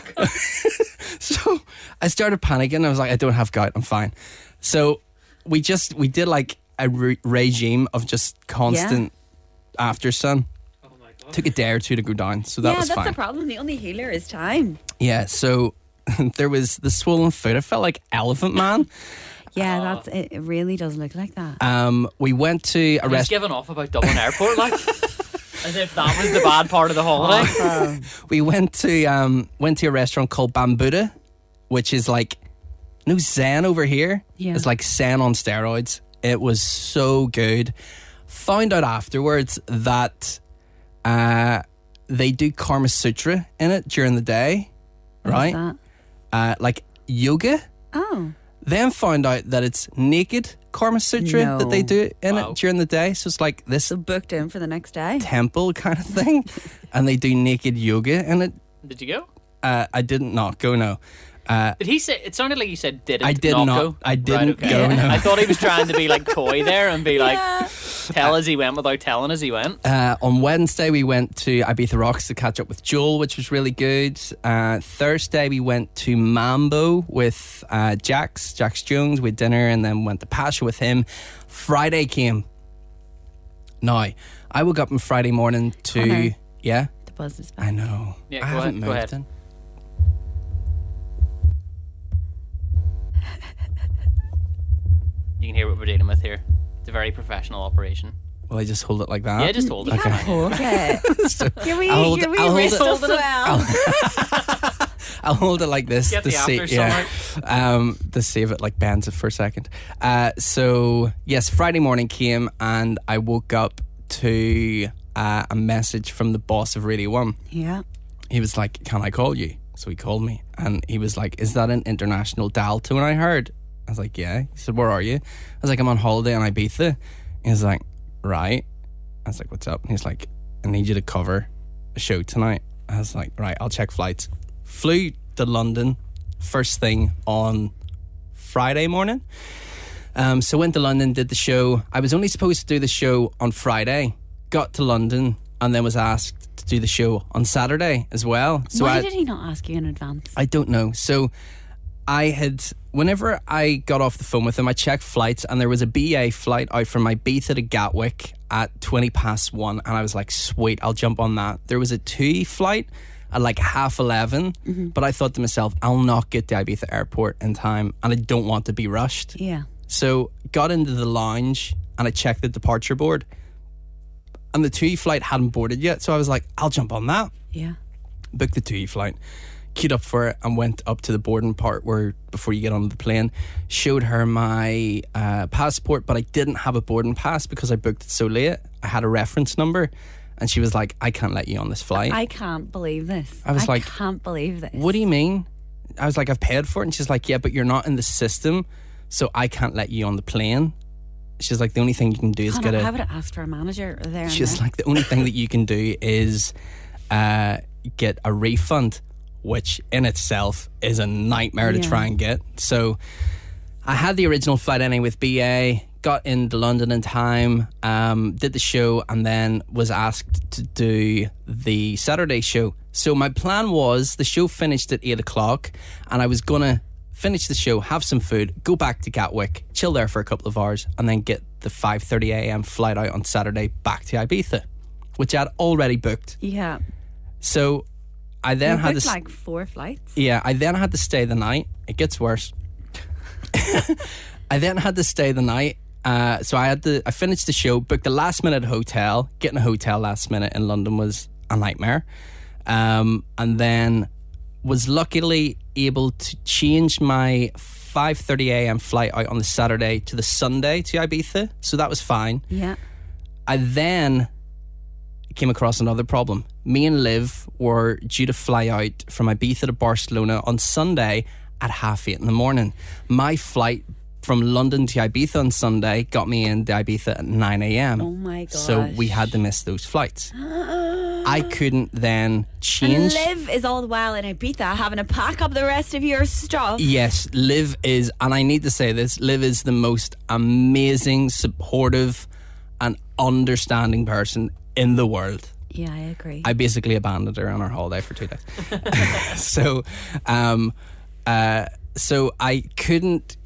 So I started panicking. I was like, "I don't have gout. I'm fine." So we just, we did like a re- regime of just constant After Sun. Took a day or two to go down, so that yeah, was that's fine. the problem. The only healer is time. Yeah, so there was the swollen foot. I felt like Elephant Man. Yeah, that's it. It really does look like that. Um, we went to a he's restaurant. giving off about Dublin Airport, like, as if that was the bad part of the holiday. Oh, We went to um went to a restaurant called Bambuda, which is like no Zen over here. Yeah. It's like Zen on steroids. It was so good. Found out afterwards that uh they do Karma Sutra in it during the day, what is right? that? Uh, like yoga. Oh, Then found out that it's naked Karma Sutra No. that they do in Wow. it during the day. So it's like this so booked in for the next day. temple kind of thing, and they do naked yoga in it. Did you go? Uh, I didn't not go. No, uh, Did he say? It sounded like you said didn't. I did not, not. go. I didn't right, okay. go, no. I thought he was trying to be like coy there and be like, Yeah. tell as he went without telling as he went. uh, on Wednesday we went to Ibiza Rocks to catch up with Joel, which was really good. Uh, Thursday we went to Mambo with uh, Jax, Jax Jones. We had dinner and then went to Pasha with him. Friday came. Now, I woke up on Friday morning to Connor. yeah. The buzz is back. I know. Yeah, I go haven't ahead, go moved ahead. in. You can hear what we're dealing with here. It's a very professional operation. Will I just hold it like that? Yeah, just hold it. Okay. Okay. So Your wee, I'll hold your it- wee I'll hold wrist it- will Holding it. swell. I'll hold it like this Get to the see, after yeah, song um, to save it, like bends it for a second. Uh, so yes, Friday morning came and I woke up to uh, a message from the boss of Radio One. Yeah. He was like, "Can I call you?" So he called me and he was like, "Is that an international dial tone I heard?" I was like, "Yeah." He said, "Where are you?" I was like, "I'm on holiday in Ibiza." He was like, "Right." I was like, "What's up?" And he's like, "I need you to cover a show tonight." I was like, "Right, I'll check flights." Flew to London first thing on Friday morning. Um, so went to London, did the show. I was only supposed to do the show on Friday. Got to London and then was asked to do the show on Saturday as well. So Why I, did he not ask you in advance? I don't know. So I had, whenever I got off the phone with him, I checked flights and there was a B A flight out from Ibiza to Gatwick at twenty past one. And I was like, sweet, I'll jump on that. There was a two E flight at like half eleven. Mm-hmm. But I thought to myself, I'll not get to Ibiza airport in time and I don't want to be rushed. Yeah. So got into the lounge and I checked the departure board. And the two E flight hadn't boarded yet. So I was like, I'll jump on that. Yeah. Booked the two E flight, queued up for it, and went up to the boarding part where before you get on the plane. Showed her my uh, passport, but I didn't have a boarding pass because I booked it so late. I had a reference number, and she was like, "I can't let you on this flight." I can't believe this. I was like, can't believe this. "What do you mean?" I was like, "I've paid for it," and she's like, "Yeah, but you're not in the system, so I can't let you on the plane." She's like, "The only thing you can do is Connor, get a." I would have asked for a manager there. and She's then. like, the only thing that you can do is uh, get a refund, which in itself is a nightmare to Yeah. try and get. So I had the original flight anyway with B A, got into London in time, um, did the show, and then was asked to do the Saturday show. So my plan was the show finished at eight o'clock, and I was gonna finish the show, have some food, go back to Gatwick, chill there for a couple of hours, and then get the five thirty a.m. flight out on Saturday back to Ibiza, which I'd already booked. Yeah. So I then You had booked to like four flights. yeah, I then had to stay the night. It gets worse. I then had to stay the night. Uh, so I had to. I finished the show, booked a last minute hotel. Getting a hotel last minute in London was a nightmare. Um, and then was luckily able to change my five thirty a.m. flight out on the Saturday to the Sunday to Ibiza. So that was fine. Yeah. I then came across another problem. Me and Liv were due to fly out from Ibiza to Barcelona on Sunday at half eight in the morning. My flight from London to Ibiza on Sunday got me into Ibiza at nine a.m. Oh my gosh. So we had to miss those flights. I couldn't then change. And Liv is all the while in Ibiza having to pack up the rest of your stuff. Yes, Liv is, and I need to say this, Liv is the most amazing, supportive and understanding person in the world. Yeah, I agree. I basically abandoned her on her holiday for two days. so, um, uh, so I couldn't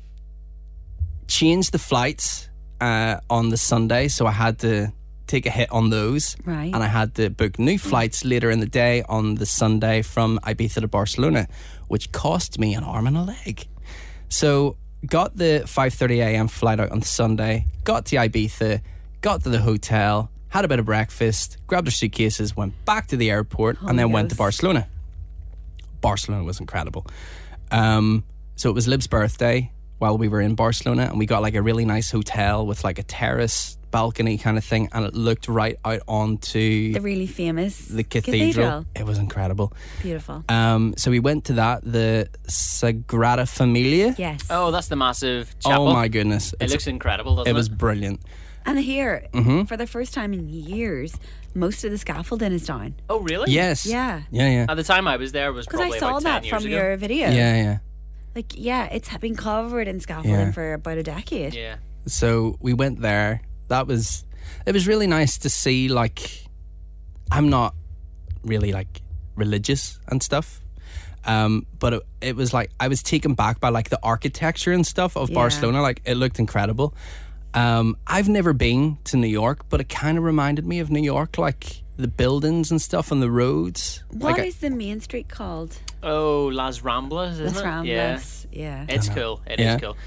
change the flights uh, on the Sunday, so I had to take a hit on those. Right. And I had to book new flights later in the day on the Sunday from Ibiza to Barcelona, which cost me an arm and a leg. So, got the five thirty a.m. flight out on Sunday, got to Ibiza, got to the hotel, had a bit of breakfast, grabbed our suitcases, went back to the airport, Oh, and then went to yes. Barcelona. Barcelona was incredible. Um, so it was Liv's birthday while we were in Barcelona, and we got like a really nice hotel with like a terrace balcony kind of thing, and it looked right out onto the really famous the cathedral. cathedral. It was incredible. Beautiful. Um, so we went to that, the Sagrada Familia. Yes. Oh, that's the massive chapel. Oh my goodness. It It's- looks incredible, doesn't it it? was brilliant. And here, Mm-hmm. for the first time in years, most of the scaffolding is down. Oh, really? Yes. Yeah. Yeah, yeah. At the time I was there, it was Because probably I saw about that ten from years ago. your video. Yeah, yeah. Like, yeah, it's been covered in scaffolding Yeah. for about a decade. Yeah. So we went there. That was, it was really nice to see, like, I'm not really like religious and stuff. Um, but it, it was like, I was taken back by like the architecture and stuff of Yeah. Barcelona. Like, it looked incredible. Um, I've never been to New York, but it kind of reminded me of New York, like the buildings and stuff and the roads. What like I- is the main street called? Oh, Las Ramblas, isn't Las it? Ramblas. Yeah. Yeah. It's cool. It is Yeah. cool.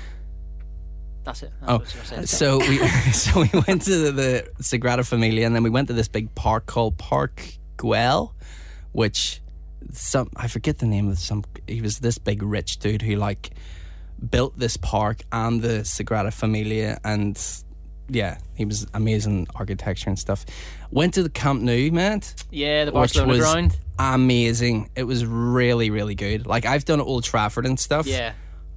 That's it. That's Oh, what I was gonna say. so we so we went to the, the Sagrada Familia, and then we went to this big park called Park Güell, which some I forget the name of some. He was this big rich dude who like built this park and the Sagrada Familia, and yeah, he was amazing architecture and stuff. Went to the Camp Nou, mate. Yeah, the Which Barcelona was ground. amazing. It was really, really good. Like, I've done Old Trafford and stuff. Yeah.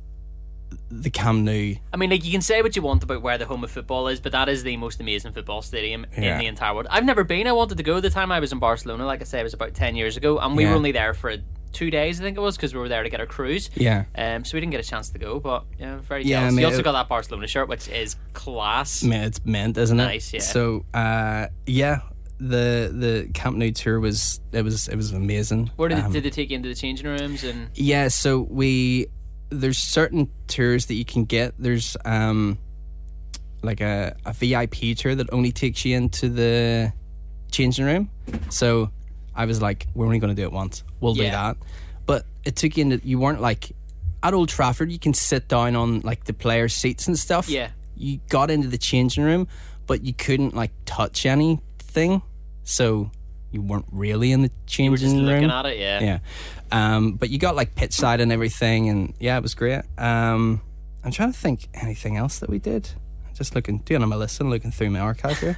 The Camp Nou. I mean, like, you can say what you want about where the home of football is, but that is the most amazing football stadium Yeah. in the entire world. I've never been. I wanted to go the time I was in Barcelona. Like I say, it was about ten years ago, and we Yeah. were only there for two days, I think it was, because we were there to get our cruise. Yeah. Um, so we didn't get a chance to go, but yeah, very Yeah, jealous. mate, You also it- got that Barcelona shirt, which is class. Man, it's mint, isn't it? Nice, yeah. So, uh, yeah, the the Camp Nou tour was it was it was amazing. Where did, Um, did they take you into the changing rooms? And Yeah, so we there's certain tours that you can get. There's um like a, a V I P tour that only takes you into the changing room. So I was like, we're only going to do it once. We'll do Yeah. that. But it took you into, you weren't like at Old Trafford. You can sit down on like the players' seats and stuff. Yeah. You got into the changing room, but you couldn't like touch anything. So you weren't really in the changing you were just room. looking at it, yeah. Yeah. Um, but you got like pitch side and everything, and yeah, it was great. Um, I'm trying to think anything else that we did. I'm just looking, doing on my list and looking through my archive here.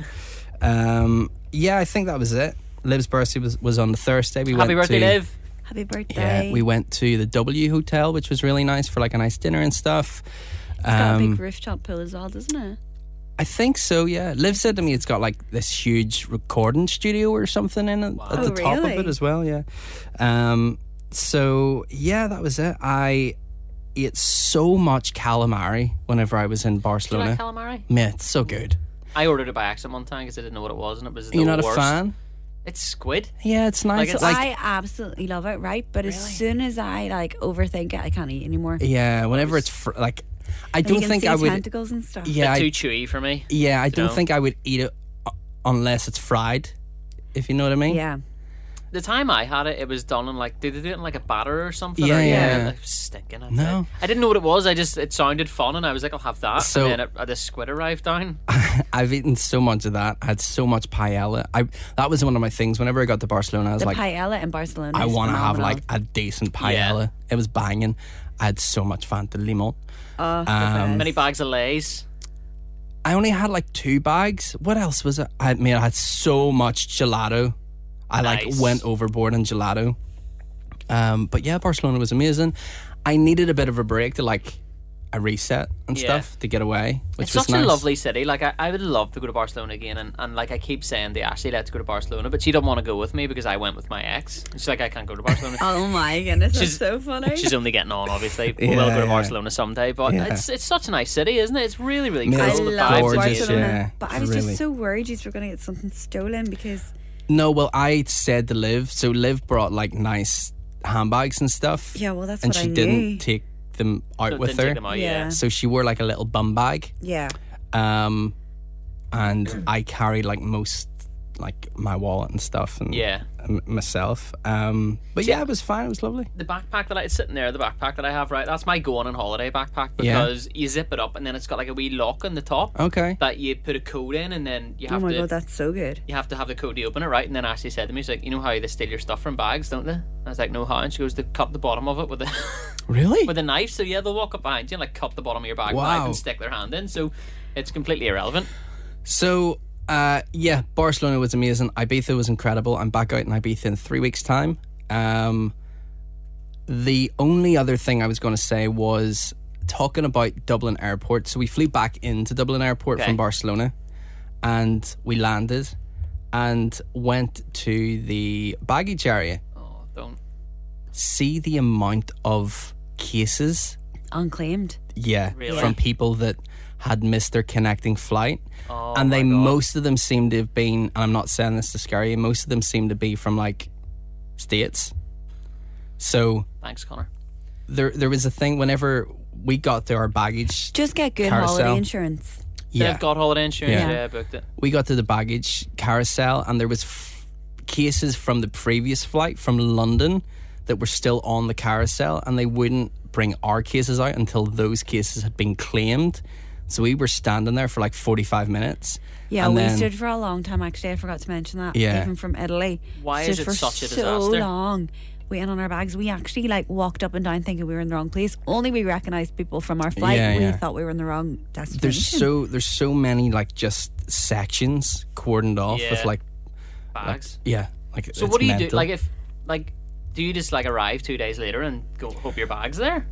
um, yeah, I think that was it. Liv's birthday was, was on the Thursday. We Happy went birthday, to, Liv. Happy birthday. Yeah, we went to the W Hotel, which was really nice for like a nice dinner and stuff. It's got a Um, big rooftop pool as well, doesn't it? I think so, yeah. Liv said to me it's got like this huge recording studio or something in it at the Oh, top of really? it as well, yeah. Um, so, yeah, that was it. I ate so much calamari whenever I was in Do you Barcelona. like calamari? Mate, it's so good. I ordered it by accident one time because I didn't know what it was, and it was the You're not worst. a fan? It's squid. Yeah, it's nice. Like, It's it's like, I absolutely love it, right? But as Really? soon as I like overthink it, I can't eat anymore. yeah, whenever it's fr- like, I And you don't can think see I would. tentacles and stuff. Yeah, Bit I, too chewy for me. yeah, I don't know? think I would eat it uh, unless it's fried. If you know what I mean. Yeah. The time I had it, it was done in like, did they do it in like a batter or something? Yeah, or, yeah. It was stinking. I No. think. I didn't know what it was. I just, it sounded fun, and I was like, I'll have that. So- and then it, uh, the squid arrived down. I've eaten so much of that. I had so much paella. I that was one of my things. Whenever I got to Barcelona, I was The like, paella in Barcelona. I is want to have phenomenal. like a decent paella. Yeah. It was banging. I had so much Fanta Limon. Oh, the Um, best. Many bags of Lays. I only had like two bags. What else was it? I mean, I had so much gelato. I like Nice. went overboard in gelato. Um, but yeah, Barcelona was amazing. I needed a bit of a break to like a reset and Yeah. stuff to get away, which It's was such nice. a lovely city. Like I, I would love to go to Barcelona again, and, and like I keep saying to Ashley, let's go to Barcelona, but she don't want to go with me because I went with my ex. And she's like, I can't go to Barcelona. Oh my goodness, that's She's- so funny. She's only getting on, obviously. We Yeah, will go to yeah. Barcelona someday, but Yeah. it's it's such a nice city, isn't it? It's really, really Mate, cool. I it's The love vibes are gorgeous, amazing. Barcelona, yeah. but I was Really. just so worried you were going to get something stolen because No, well, I said to Liv. So Liv brought like nice handbags and stuff. yeah, well that's and what she I didn't knew. take them out Didn't with take her. them out, Yeah. yeah. So she wore like a little bum bag. Yeah, Um, and I carried like most, like my wallet and stuff, and Yeah. m- myself. Um, but yeah, it was fine. It was lovely. The backpack that I it's sitting there, the backpack that I have, right? That's my going on holiday backpack Yeah. because you zip it up and then it's got like a wee lock on the top Okay. that you put a code in, and then you oh have my to god, that's so good. you have to have the code to open it, right? And then Ashley said to me, she's like, you know how they steal your stuff from bags, don't they? And I was like, no, how? And she goes, they cut the bottom of it with a Really? with a knife. So yeah, they'll walk up behind you and like cut the bottom of your bag with a Wow. knife and stick their hand in. So it's completely irrelevant. So, uh, yeah, Barcelona was amazing. Ibiza was incredible. I'm back out in Ibiza in three weeks' time. Um, the only other thing I was going to say was talking about Dublin Airport. So we flew back into Dublin Airport Okay. from Barcelona, and we landed and went to the baggage area. Oh, don't. See the amount of cases, Unclaimed. yeah, Really? from people that had missed their connecting flight. Oh, and they my God. most of them seem to have been, and I'm not saying this to scare you, most of them seem to be from like states. So Thanks, Connor. there there was a thing whenever we got to our baggage, Just get good Carousel. holiday insurance. yeah, They've got holiday insurance. Yeah. Yeah, I booked it. we got to the baggage carousel, and there was f- cases from the previous flight from London that were still on the carousel, and they wouldn't bring our cases out until those cases had been claimed. So we were standing there for like forty-five minutes. Yeah, and we then- stood for a long time. Actually, I forgot to mention that. Yeah. Even from Italy. Why stood is it for such a so disaster? long waiting on our bags. We actually like walked up and down thinking we were in the wrong place. Only we recognised people from our flight. Yeah, we yeah. thought we were in the wrong destination. There's so there's so many like just sections cordoned off with Yeah. like Bags. yeah like So it's what do you do? mental. Like if like do you just like arrive two days later and go hope your bag's there?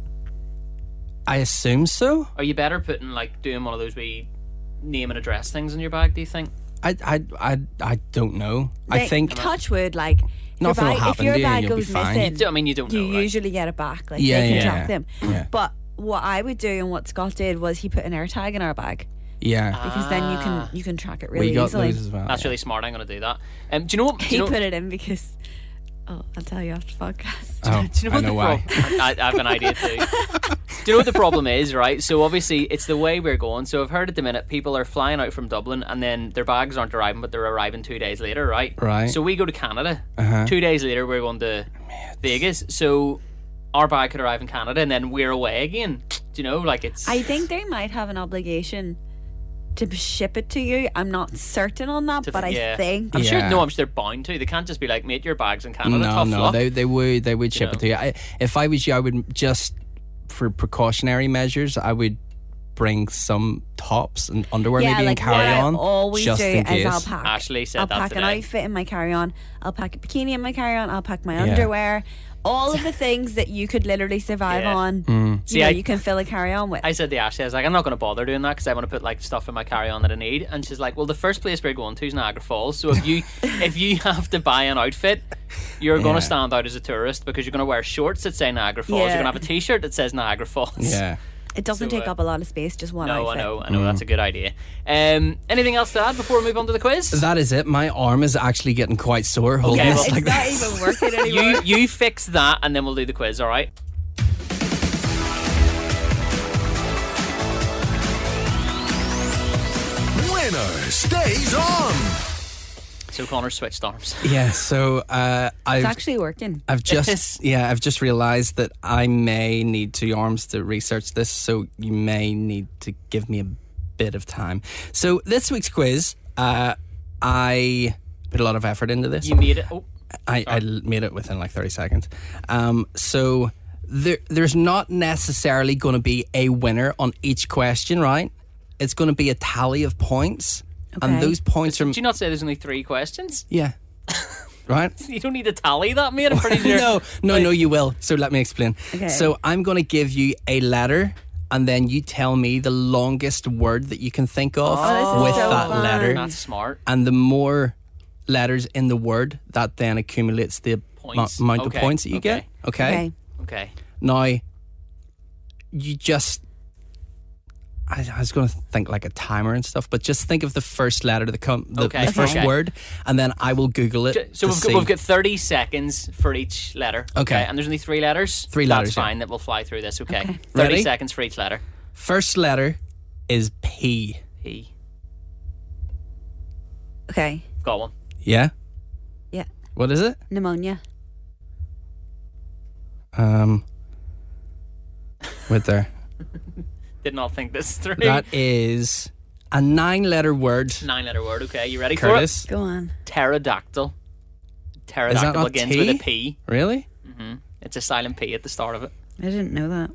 I assume so. Are you better putting like doing one of those wee name and address things in your bag, do you think? I I I, I don't know. I They- think touch wood, like your Nothing will bag, if happen your to you, bag you'll be goes fine. missing, Do- I mean, you don't know, you right? usually get it back. Like Yeah, they can yeah, track yeah. them. Yeah. But what I would do and what Scott did was he put an air tag in our bag yeah. because then you Ah. can you can track it really we got easily. those as well. That's yeah. really smart. I'm going to do that. Um, do you know what? Do He you know, put it in because oh, I'll tell you after the podcast. Oh, do you know I what know the why. prob- I, I have an idea too. Do you know what the problem is, right? So obviously it's the way we're going. So I've heard at the minute people are flying out from Dublin and then their bags aren't arriving, but they're arriving two days later, right? Right. So we go to Canada. Uh-huh. Two days later we're going to Vegas. So our bag could arrive in Canada and then we're away again. Do you know? Like it's. I think they might have an obligation to ship it to you. I'm not certain on that, To- but I yeah. think I'm sure. Yeah. No, I'm sure they're bound to. They can't just be like, "Mate, your bag's in Canada." No, Tough no, luck. they they would they would ship know? it to you. I, if I was you, I would just for precautionary measures, I would bring some tops and underwear yeah, maybe like and carry what on I always just do in is case. I'll pack. Ashley said I'll that pack today. an outfit in my carry-on. I'll pack a bikini in my carry-on. I'll pack my Yeah. underwear. all of the things that you could literally survive Yeah. on. You See, know, I- you can fill a carry-on with. I said to Ashley, I was like, I'm not going to bother doing that because I want to put like stuff in my carry-on that I need. And she's like, well, the first place we're going to is Niagara Falls. So if you if you have to buy an outfit, you're going Yeah. to stand out as a tourist because you're going to wear shorts that say Niagara Falls. Yeah. You're going to have a T-shirt that says Niagara Falls. Yeah. It doesn't So, take uh, up a lot of space, just one No, outfit. I know, I know. That's a good idea. Um, anything else to add before we move on to the quiz? That is it. My arm is actually getting quite sore holding Okay, this well- It's like not this. even working anymore. you you fix that and then we'll do the quiz. All right. Winner stays on. So Connor switched arms. Yeah, so uh, It's I've actually working. I've just yeah, I've just realised that I may need two arms to research this, so you may need to give me a bit of time. So this week's quiz, uh, I put a lot of effort into this. You made it. Oh, I, I l- made it within like thirty seconds. Um, so there, there's not necessarily going to be a winner on each question, right? It's going to be a tally of points, and Okay. those points are did you not say there's only three questions? yeah, right. You don't need to tally that, mate. I'm pretty sure. No, no, no, you will. So let me explain. Okay. So I'm going to give you a letter, and then you tell me the longest word that you can think of Oh, this is with so that fun. letter. That's smart. And the more letters in the word, that then accumulates the Points. mo- amount Okay, of points that you okay. get. Okay. Okay. Okay. Now, you just. I, I was going to think like a timer and stuff, but just think of the first letter, the, com- the, Okay, the first okay. word, and then I will Google it. J- So to we've see. got, we've got thirty seconds for each letter. Okay. And there's only three letters. Three That's letters, yeah. fine. That will fly through this. Okay. Okay. thirty Ready? seconds for each letter. First letter is P. P. Okay. Got one. Yeah? Yeah. What is it? Pneumonia. Um, wait there. Did not think this through. That is a nine-letter word. Nine letter word. Okay. You ready Curtis, Go on. for it? Pterodactyl. Is that Pterodactyl not begins T? with a P. really? It's a silent P at the start of it. I didn't know that.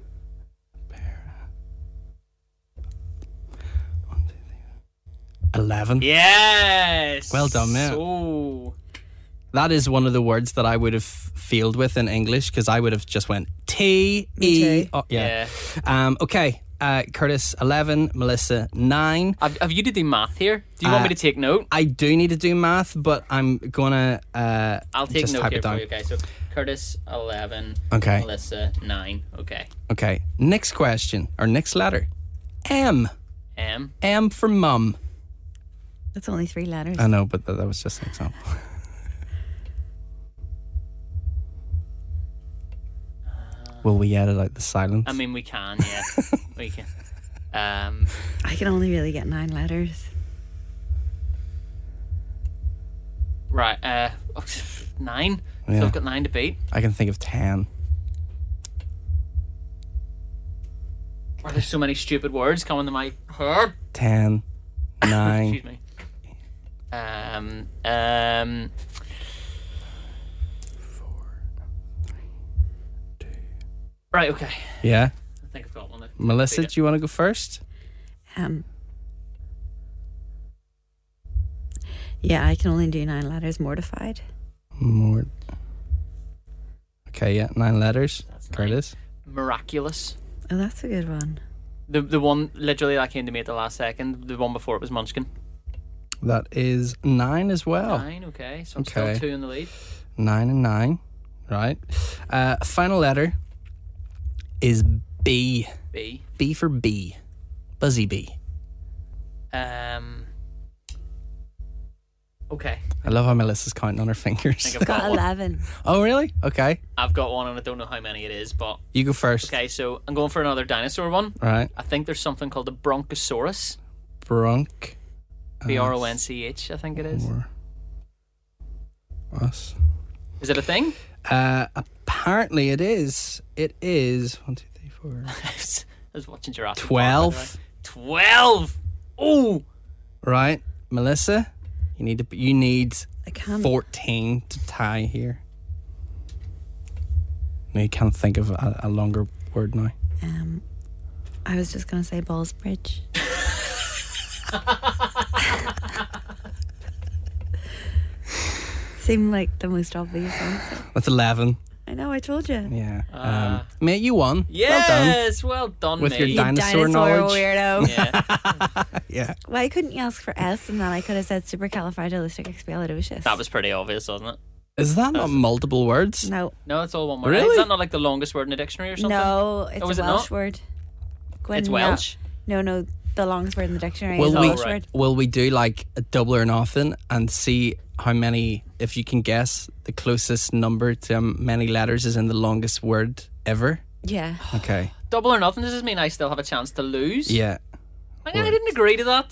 Eleven. Yes. Well done, mate. So That is one of the words that I would have failed with in English because I would have just went T Me E. too. Oh, yeah. yeah. Um. Okay. Uh, Curtis, eleven. Melissa, nine. Have, have you to do math here? Do you want Uh, me to take note? I do need to do math, but I'm gonna. Uh, I'll take just note type here it down. for you. Okay. So Curtis eleven. Okay. Melissa nine. Okay. Okay. Next question or next letter. M. M. M for mum. That's only three letters. I know, but that, that was just an example. Will we edit out the silence? I mean, we can. Yeah. we can. Um. I can only really get nine letters. Right. Uh. Nine. Yeah. So I've got nine to beat. I can think of ten. Oh, there's so many stupid words coming to my head. Ten. Nine. Excuse me. Um. Um. Right. Okay. Yeah. I think I've got one. that- Melissa, do you want to go first? Um. Yeah, I can only do nine letters. Mortified. More. Okay, yeah, nine letters. That's nine. Curtis. Miraculous. Oh, that's a good one. The the one literally that came to me at the last second. The one before it was Munchkin. That is nine as well. Nine. Okay. So I'm Okay. still two in the lead. Nine and nine. Right. Uh, final letter is B. B. B for bee. Buzzy bee. Um. Okay. I love how Melissa's counting on her fingers. I think I've Got got one. eleven. Oh, really? Okay. I've got one, and I don't know how many it is, but You go first. okay. So I'm going for another dinosaur one. Right. I think there's something called a Bronchosaurus. Bronch. B R O N C H. I think it is. Or us. Is it a thing? Uh, apparently it is. It is. One, two, three, four. I was watching Jurassic Park, Twelve. by the way. Twelve. Oh. Right. Melissa, you need to. You need I can't. fourteen to tie here. No, you can't think of a, a longer word now. Um. I was just gonna say Ballsbridge. Seemed like the most obvious answer. That's eleven. I know, I told you. Yeah. Ah. Um, mate, you won. Well done. Yes, well done, With mate. your You Dinosaur dinosaur knowledge. weirdo. Yeah, Yeah. Why couldn't you ask for S and then I could have said supercalifragilisticexpialidocious? that was pretty obvious, wasn't it? Is that not multiple words? No. No, it's all one word. Really? Is that not like the longest word in the dictionary or something? No, it's Oh, is a it Welsh not? word. Gwen- It's no. Welsh. No, no, the longest word in the dictionary Will is a we, Welsh right. word. will we do like a double or nothing and see how many, if you can guess, the closest number to how many letters is in the longest word ever? Yeah. Okay. Double or nothing. Does this mean I still have a chance to lose? Yeah. I, I didn't agree to that.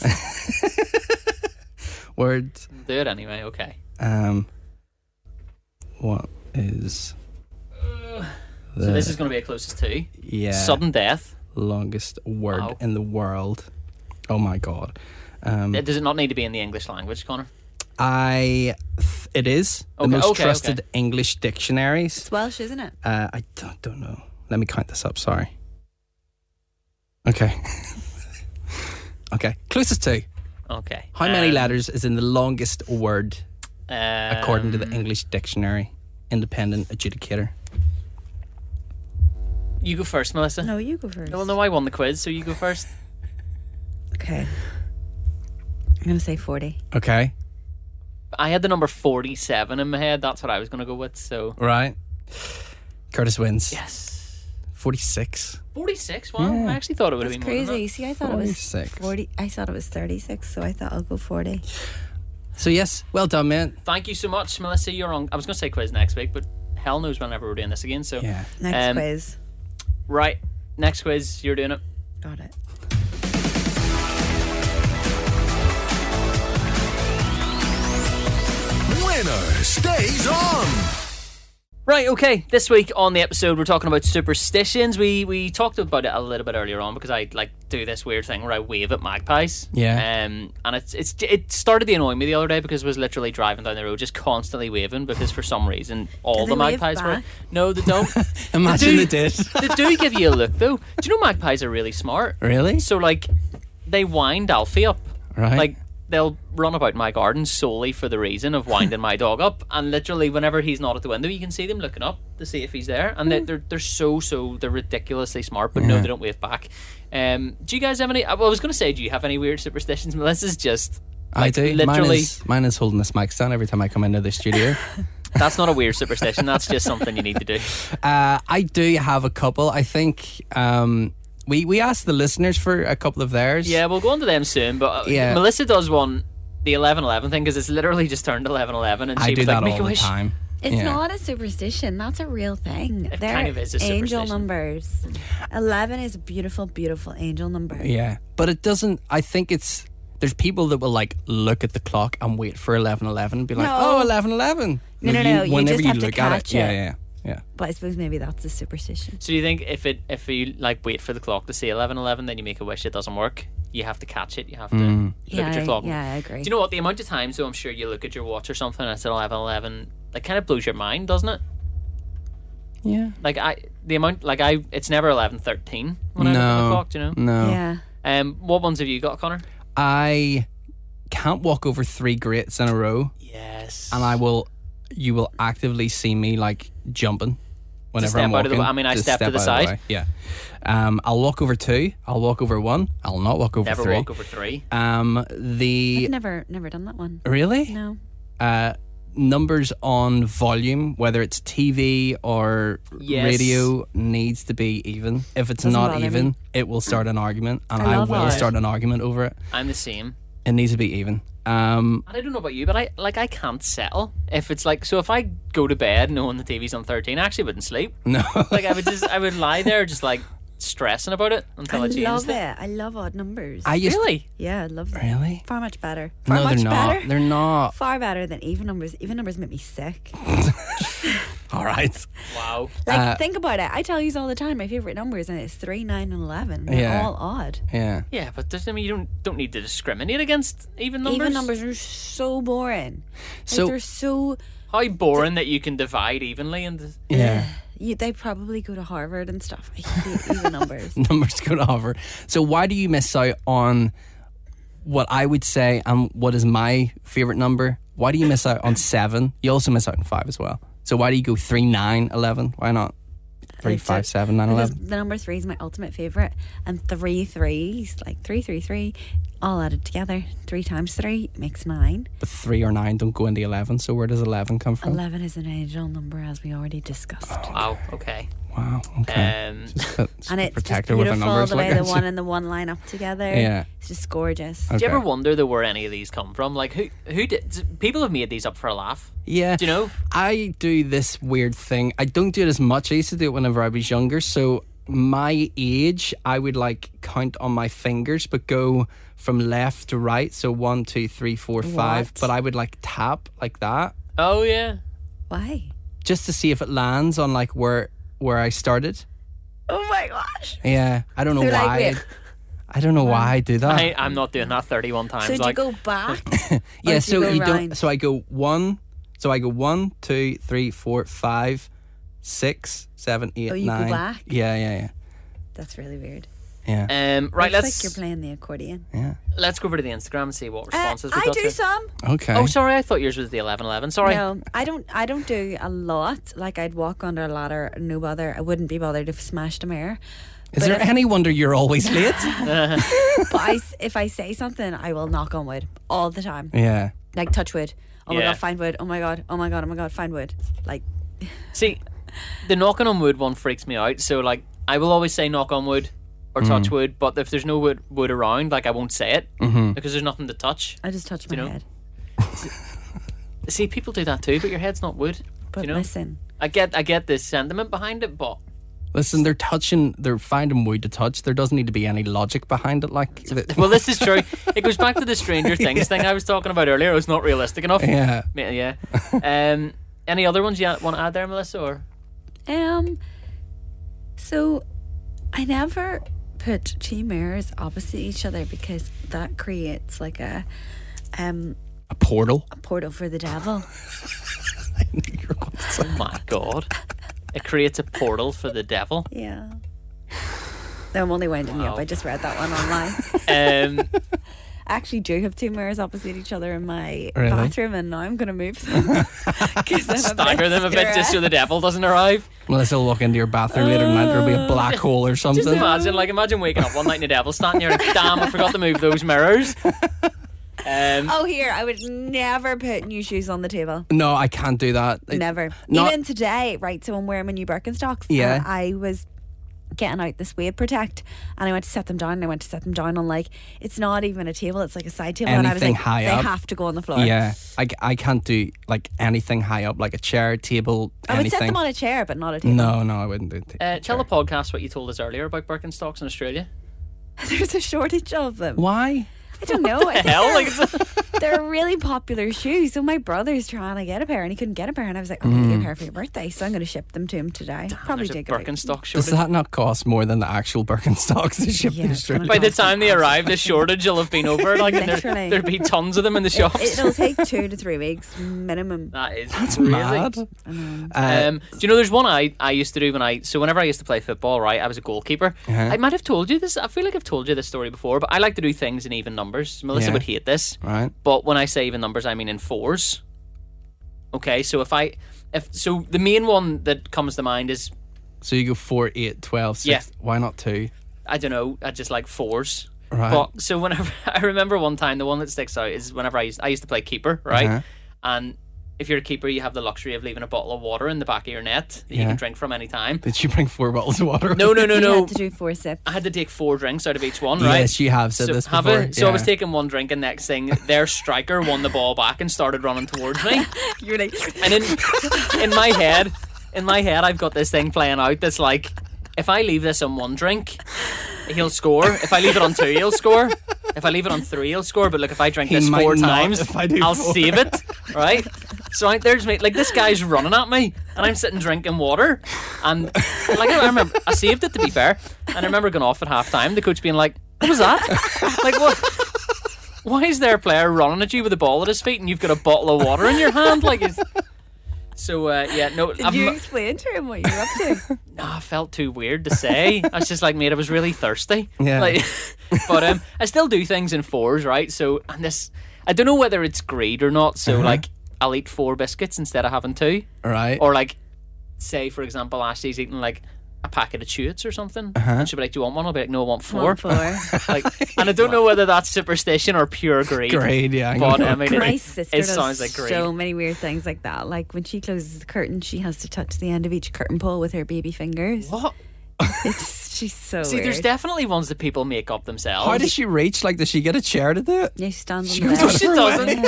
Word. Do it anyway. Okay. Um. What is the So this is going to be a closest to yeah sudden death. longest word Wow. in the world? Oh my god. Um. Uh, Does it not need to be in the English language, Connor? I. Th- it is the Okay, most okay, trusted okay. English dictionaries. It's Welsh, isn't it? Uh, I don't, don't know. Let me count this up. Sorry. Okay. Okay. Closest to. Okay. How many Um, letters is in the longest word according to the um, English Dictionary? Independent adjudicator. You go first, Melissa. No, you go first. Well, no, I won the quiz, so you go first. Okay. I'm going to say forty. Okay. I had the number forty-seven in my head. That's what I was going to go with. So Right. Curtis wins. yes, forty-six. forty-six. Wow, Yeah. I actually thought it would have That's been more than crazy. See, I thought it was forty-six. forty. I thought it was thirty-six, so I thought I'll go forty. So, yes, well done, man. that. Thank you so much, Melissa. You're on. I was going to say quiz next week, but hell knows whenever we're doing this again. So Yeah. Next Um, quiz. right, next quiz. You're doing it. Got it. Winner stays on. Right, okay. This week on the episode, we're talking about superstitions. We we talked about it a little bit earlier on because I like do this weird thing where I wave at magpies. Yeah. Um, and it's it's it started to annoy me the other day because I was literally driving down the road just constantly waving because for some reason all Do the they wave magpies were back? no, they don't. Imagine They they do. did. They do give you a look though. Do you know magpies are really smart? Really? So like, they wind Alfie up. Right. Like they'll run about my garden solely for the reason of winding my dog up, and literally whenever he's not at the window, you can see them looking up to see if he's there, and they, they're they're so so they're ridiculously smart, but no, Yeah. they don't wave back. Um, do you guys have any? I was going to say, do you have any weird superstitions? Melissa's just I like, do. Mine literally. is, mine is holding this mic stand every time I come into the studio. That's not a weird superstition. That's just something you need to do. Uh, I do have a couple. I think um, we we asked the listeners for a couple of theirs. Yeah, we'll go on to them soon. But uh, Yeah. Melissa does one, the eleven eleven thing, because it's literally just turned eleven eleven, and she I do was like, that "Make all a the wish." time. It's Yeah. not a superstition. That's a real thing. It They're kind of is a angel superstition. numbers. Eleven is a beautiful, beautiful angel number. Yeah, but it doesn't. I think it's. There's people that will like look at the clock and wait for eleven eleven and be like, No. oh, eleven eleven. No, no, no, you Whenever just you have to look at catch it, yeah, it. yeah, yeah. But I suppose maybe that's a superstition. So do you think if it if you like wait for the clock to say eleven eleven, then you make a wish, it doesn't work? You have to catch it. You have to Mm. look Yeah, at your I- clock. yeah, I agree. Do you know what? The amount of times, though, I'm sure you look at your watch or something and it's at eleven eleven, like kind of blows your mind, doesn't it? Yeah. Like I, the amount, like I, it's never eleven thirteen when I look at the No, clock. Do you know? no. Yeah. Um, what ones have you got, Connor? I can't walk over three greats in a row, Yes. and I will. You will actively see me like jumping whenever step I'm out of walking. the- I mean, I to step to step the out of side. way. Yeah. Um, I'll walk over two. I'll walk over one. I'll not walk over never three. walk over three. Um, the I've never, never done that one. really No. uh numbers on volume, whether it's T V or Yes. radio, needs to be even. If it's Doesn't not bother even, me. it will start an argument, and I I, love will it. start an argument over it. I'm the same. It needs to be even. Um, And I don't know about you, but I like I can't settle if it's like so. If I go to bed knowing the T V's on thirteen, I actually wouldn't sleep. no. Like I would just I would lie there just like stressing about it until I, I changed love it. it. I love odd numbers. I used Really? yeah, I love them. really. Far much better. Far No, much they're not. better. They're not. Far better than even numbers. Even numbers make me sick. All right. Wow. Like, Uh, think about it. I tell you all the time my favorite numbers, and it's three, nine, and eleven. They're Yeah. all odd. Yeah. Yeah, but does I mean you don't don't need to discriminate against even numbers. Even numbers are so boring. Like, So- they're so. How boring that you can divide evenly and Yeah. You, they probably go to Harvard and stuff. I hate even numbers. Numbers go to hover. So why do you miss out on what I would say and what is my favorite number? Why do you miss out on seven? You also miss out on five as well. So why do you go three, nine, eleven? Why not three, Like, five, so- seven, nine, Because eleven? the number three is my ultimate favourite, and three threes, like three, three, three, all added together, three times three makes nine. But three or nine don't go into eleven. So where does eleven come from? Eleven is an angel number, as we already discussed. Wow. Okay. Wow. Okay. Um, Just a bit- just And a it's just protector with the beautiful numbers. the way like the I one said. and the one line up together. Yeah. It's just gorgeous. Okay. do you ever wonder though where any of these come from? Like who who did people have made these up for a laugh? Yeah. Do you know? I do this weird thing. I don't do it as much. I used to do it whenever I was younger. So my age, I would like count on my fingers, but go from left to right. So one, two, three, four, five. What? But I would like tap like that Oh yeah. Why? just to see if it lands on like where where I started. Oh my gosh. Yeah. I don't know So, like, why. wait. I don't know why I do that. I, I'm not doing that thirty-one times. So do you like go back? yeah. do So you go you don't. round? So I go one. So I go one, two, three, four, five, six, seven, eight, Oh, you go nine. back? Yeah. Yeah. Yeah. That's really weird. Yeah. Um, right, Looks let's like you're playing the accordion. Yeah. let's go over to the Instagram and see what Uh, responses we I got. do to. some. Okay. Oh, sorry, I thought yours was the eleven eleven. Sorry. No, I don't. I don't do a lot. Like I'd walk under a ladder, no bother. I wouldn't be bothered if I smashed a mirror. Is but there if- any wonder you're always late? But I, s- if I say something, I will knock on wood all the time. yeah. Like touch wood. Oh my Yeah. god, find wood. Oh my god. Oh my god. Oh my god, find wood. Like See, the knocking on wood one freaks me out. So, like, I will always say knock on wood or Mm. touch wood, but if there's no wood, wood around, like, I won't say it Mm-hmm. because there's nothing to touch. I just touch my you know? head. See, people do that too, but your head's not wood. But you know, listen, I get, I get the sentiment behind it, but Listen, they're touching, they're finding wood to touch. There doesn't need to be any logic behiant it. Like, the- well, this is true. It goes back to the Stranger Things thing I was talking about earlier. It was not realistic enough. yeah. Yeah. yeah. Um, any other ones you want to add there, Melissa? Or um, so I never put two mirrors opposite each other because that creates like a um A portal. a portal for the devil. I knew you were going to say. oh my god, it creates a portal for the devil. Yeah. No, I'm only winding you up. Wow. I just read that one online. Um, I actually do have two mirrors opposite each other in my Really? bathroom, and now I'm going to move them. 'Cause I'm a stagger bit them a bit just so scared. the devil doesn't arrive. Melissa will walk into your bathroom later tonight. There'll be a black hole or something. Just imagine, like, imagine waking up one night and the devil's standing there. Like, damn, I forgot to move those mirrors. Um, Oh, here, I would never put new shoes on the table. No, I can't do that. It- Never. not- Even today, right? So I'm wearing my new Birkenstocks. Yeah. And I was getting out this Wave Protect, and I went to set them down. And I went to set them down on like it's not even a table; it's like a side table. and I was Anything like, high they up. have to go on the floor. Yeah, I, I can't do like anything high up, like a chair, table, I would anything. set them on a chair, but not a table. No, no, I wouldn't do it. uh, tell the podcast what you told us earlier about Birkenstocks in Australia. There's a shortage of them. Why? I don't know. I think Hell, they're- like it's a, they're a really popular shoe. So my brother's trying to get a pair, and he couldn't get a pair. And I was like, I'm going to get a pair for your birthday, so I'm going to ship them to him today. Probably there's a take it. out. Birkenstock Does shortage. that not cost more than the actual Birkenstocks to ship Yeah, to it's gonna Australia? By the cost time they them arrive, the shortage will have been over. Like, and there, Literally. there'd be tons of them in the shops. It'll take two to three weeks minimum. that is That's crazy. mad. Uh, Um, do you know there's one I, I used to do when I so whenever I used to play football, right? I was a goalkeeper. Uh-huh. I might have told you this. I feel like I've told you this story before, but I like to do things in even numbers. Melissa Yeah. would hate this, right. but when I say even numbers, I mean in fours. Okay, so if I if so, the main one that comes to mind is So you go four, eight, twelve, six. Yeah. Why not two? I don't know. I just like fours. Right. But so whenever I remember one time, the one that sticks out is whenever I used I used to play keeper, right? Uh-huh. And if you're a keeper, you have the luxury of leaving a bottle of water in the back of your net that you Yeah. can drink from any time. Did you bring four bottles of water? No, no, no, You no. had to do four sips. I had to take four drinks out of each one, right? Yes, you have said so, this have before. I? So I was Yeah. taking one drink, and next thing, their striker won the ball back and started running towards me. You're like, And in in my head, in my head, I've got this thing playing out that's like, if I leave this on one drink, he'll score. If I leave it on two, he'll score. If I leave it on three, he'll score. But look, if I drink He this might four not times, if I do I'll four. save it, right? So I, there's me, like this guy's running at me, and I'm sitting drinking water, and like I remember, I saved it to be fair, and I remember going off at half time. The coach being like, "What was that? Like what? Why is there a player running at you with a ball at his feet, and you've got a bottle of water in your hand? Like, it's... so uh, yeah, no, did I'm, you explain to him what you were up to? no, I felt too weird to say. I was just like, mate, I was really thirsty. Yeah. Like, but um, I still do things in fours, right? So, and this, I don't know whether it's greed or not. So, Uh-huh. like, I'll eat four biscuits instead of having two. Right. Or like, say for example, Ashley's eating like a packet of Chewits or something, Uh-huh. and she'll be like, "Do you want one?" I'll be like, "No, I want four." One four. Like, and I don't know whether that's superstition or pure greed. Great, yeah. I But know. I mean, My it, sister it does sounds like greed. so many weird things like that. Like when she closes the curtain, she has to touch the end of each curtain pole with her baby fingers. What? It's she's so See, weird. there's definitely ones that people make up themselves. How does she reach? Like, does she get a chair to do it? yeah, she stands She on the goes bed. She doesn't.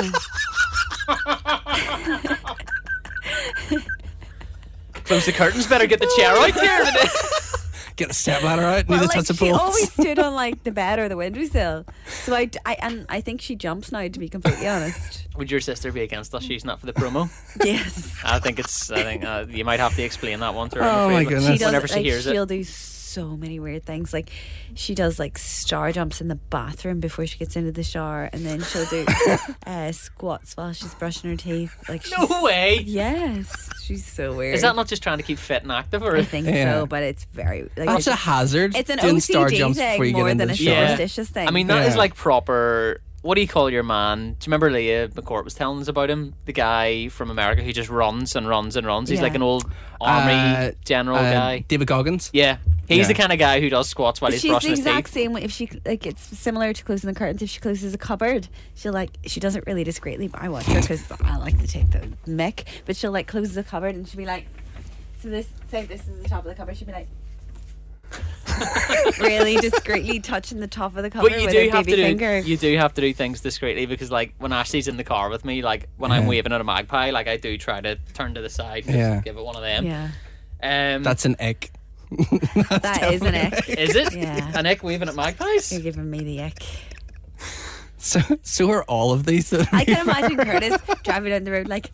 Yeah. Close the curtains. Better get the chair out here. Get a step ladder out. Need Well, to like touch the she poles. always stood on like the bed or the windowsill. So I, I and I think she jumps now. To be completely honest. Would your sister be against us using that for the promo? Yes. I think it's. I think uh, you might have to explain that one to her. I'm Oh, afraid, my but goodness. She does, Whenever she like, hears she'll it, do so many weird things. Like she does like star jumps in the bathroom before she gets into the shower, and then she'll do uh, squats while she's brushing her teeth. Like she's, no way. Yes, she's so weird. Is that not just trying to keep fit and active, or I think Yeah. so, but it's very like That's a hazard. it's an doing O star C D jumps before thing you more get into than the a shower. Yeah. superstitious thing. I mean, that is Yeah. like proper. What do you call your man? Do you remember Leah McCourt was telling us about him? The guy from America who just runs and runs and runs. He's Yeah. like an old army Uh, general Uh, guy. David Goggins. Yeah, he's Yeah. the kind of guy who does squats while he's she's the brushing his exact teeth. same way. If she like, it's similar to closing the curtains. If she closes a cupboard, she'll like she does it really discreetly. But I watch her because I like to take the mick. But she'll like close the cupboard and she'll be like, so this say this is the top of the cupboard. She'll be like. really discreetly touching the top of the cupboard But you with do her have baby to do finger. you do have to do things discreetly because, like, when Ashley's in the car with me, like when I'm Yeah. waving at a magpie, like I do try to turn to the side and Yeah. just give it one of them. yeah, Um, That's an ick. that is an ick. is it? Yeah. An ick waving at magpies? You're giving me the ick. So, so are all of these. That I can imagine Curtis driving down the road like,